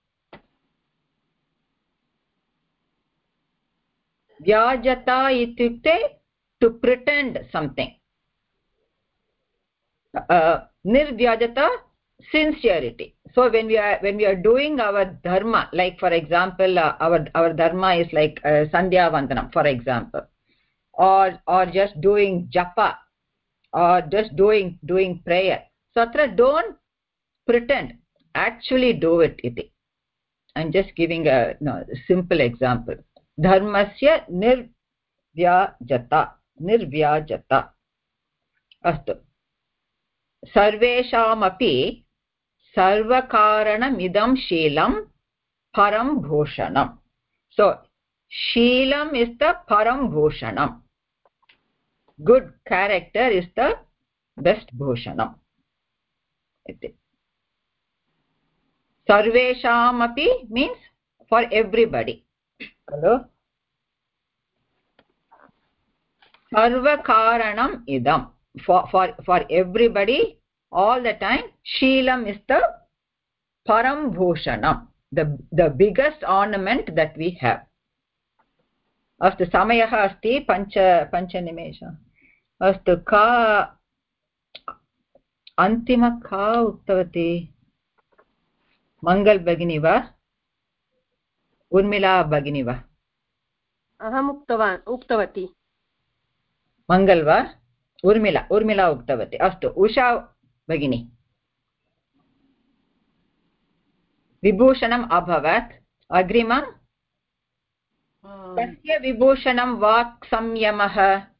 Vyajata ityukte, to pretend something. Nirvyajata, sincerity. So when we are doing our dharma, like for example, our dharma is like Sandhya Vandanam, for example, or just doing japa, or just doing prayer. So don't pretend, actually do it. I'm just giving a simple example. Dharmasya nirvyajata. Astu. Sarveshamapi sarvakaranamidam sheelam param bhushanam. So sheelam is the param bhushanam. Good character is the best bhushanam. Sarveshamapi means for everybody. Hello? Sarvakaranam idam. for everybody all the time. Sheelam is the param bhushanam, the biggest ornament that we have. अस्तु समयः अस्ति पञ्चनिमेषः अस्तु का अन्तिम का उक्तवती मङ्गल भगिनी वा उर्मिला भगिनी वा अहम् उक्तवती मङ्गल वा उर्मिला उक्तवती अस्तु उषा भगिनी विभूषणम् अभवत् अग्रिमं कस्य विभूषणं वाक् संयमः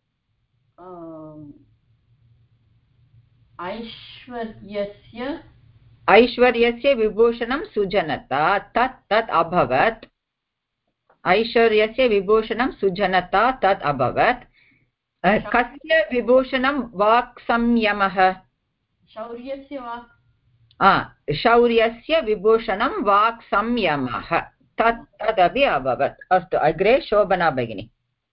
ऐश्वर्यस्य विभूषणं सुजनता तत् अभवत् ऐश्वर्यस्य विभूषणं सुजनता तत् अभवत् कस्य विभूषणं वाक् संयमः शौर्यस्य विभूषणं वाक् संयमः तदपि अभवत् अस्तु अग्रे शोभना भगिनी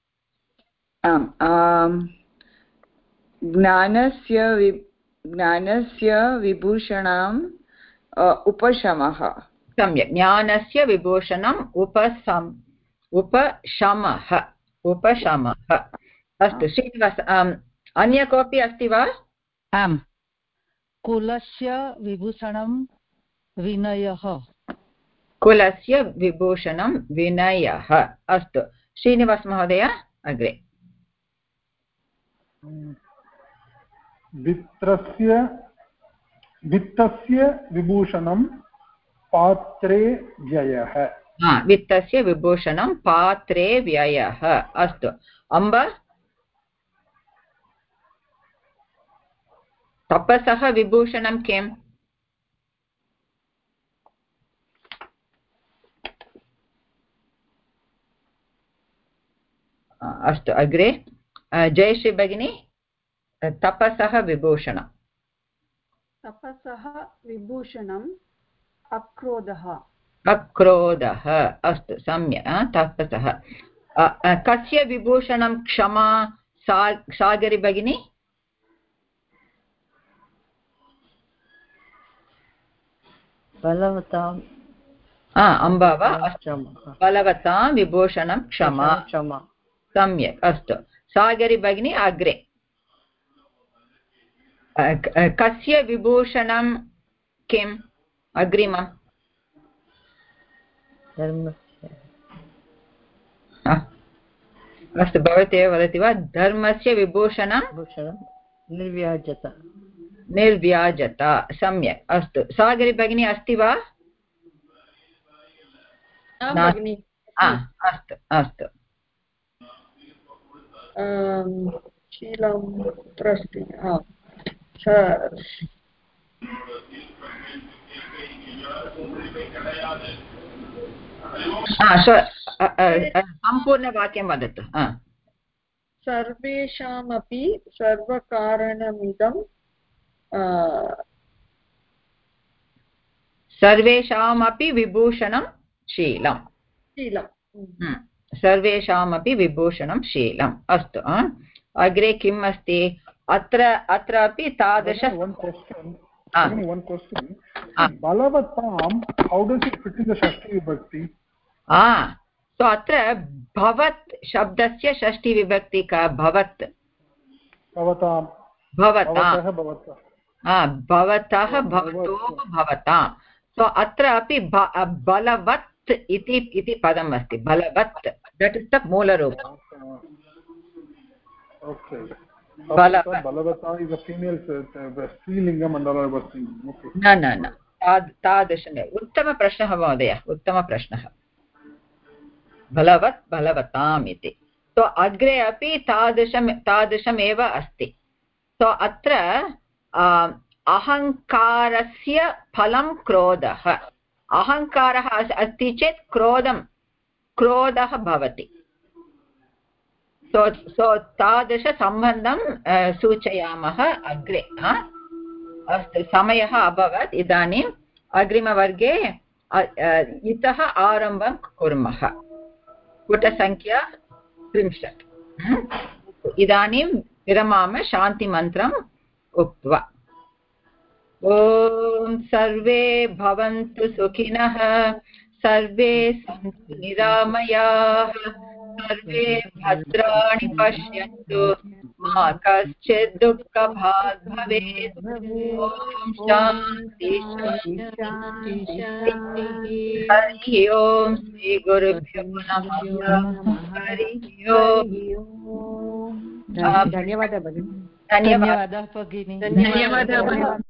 ज्ञानस्य विभूषणम् उपशमः सम्यक् ज्ञानस्य विभूषणम् उपशमः अस्तु श्रीनिवास अन्य कोऽपि अस्ति वा आम् कुलस्य विभूषणं विनयः कुलस्य विभूषणं विनयः अस्तु श्रीनिवास महोदय अग्रे वित्तस्य विभूषणं पात्रे व्ययः वित्तस्य विभूषणं पात्रे व्ययः अस्तु अम्ब तपसः विभूषणं किम् अस्तु अग्रे जयश्री भगिनी तपसः विभूषणम् अक्रोधः अस्तु सम्यक् तपसः कस्य विभूषणं क्षमा सागरी भगिनी बलवताम् अम्बा वा बलवतां विभूषणं क्षमा सम्यक् अस्तु सागरी भगिनी अग्रे कस्य विभूषणं किम् अग्रिमम् अस्तु भवती एव वदति वा धर्मस्य विभूषणं निर्व्याजता सम्यक् अस्तु सागरी भगिनी अस्ति वा अस्तु अस्तु शीलं अस्ति सम्पूर्णवाक्यं वदतु सर्वेषामपि सर्वकारणमिदं सर्वेषामपि विभूषणं शीलं सर्वेषामपि विभूषणं शीलम् अस्तु अग्रे किम् अस्ति अत्रापि तादृश one question balavatam how does it fit in the shashti vibhakti so atra bhavat shabdasya shashti vibhakti ka bhavatah bhavato bhavatam so atra api balavat iti padam asti balavat that is the moola rupa okay balavata is a female स्त्रीलिङ्गम् and all I was thinking okay न तादृशमेव उत्तमप्रश्नः महोदय उत्तमप्रश्नः बलवताम् इति तो अग्रे अपि तादृशमेव अस्ति तो अत्र अहङ्कारस्य फलं क्रोधः अहङ्कारः अस्ति चेत् क्रोधः भवति so तादृशसम्बन्धं सूचयामः अग्रे अस्तु समयः अभवत् इदानीम् अग्रिमवर्गे इतः आरम्भं कुर्मः पुटसङ्ख्या 30 इदानीं विरमाम शान्तिमन्त्रम् उक्त्वा। ॐ सर्वे भवन्तु सुखिनः, सर्वे सन्तु निरामयाः, सर्वे भद्राणि पश्यन्तु, मा कश्चित् दुःखभाग् भवेत्। ॐ शान्ति हरि ओम् श्री गुरुभ्यो नमः। हरि ओम्। धन्यवादः भगिनी। धन्यवादः भगिनी। धन्यवादः।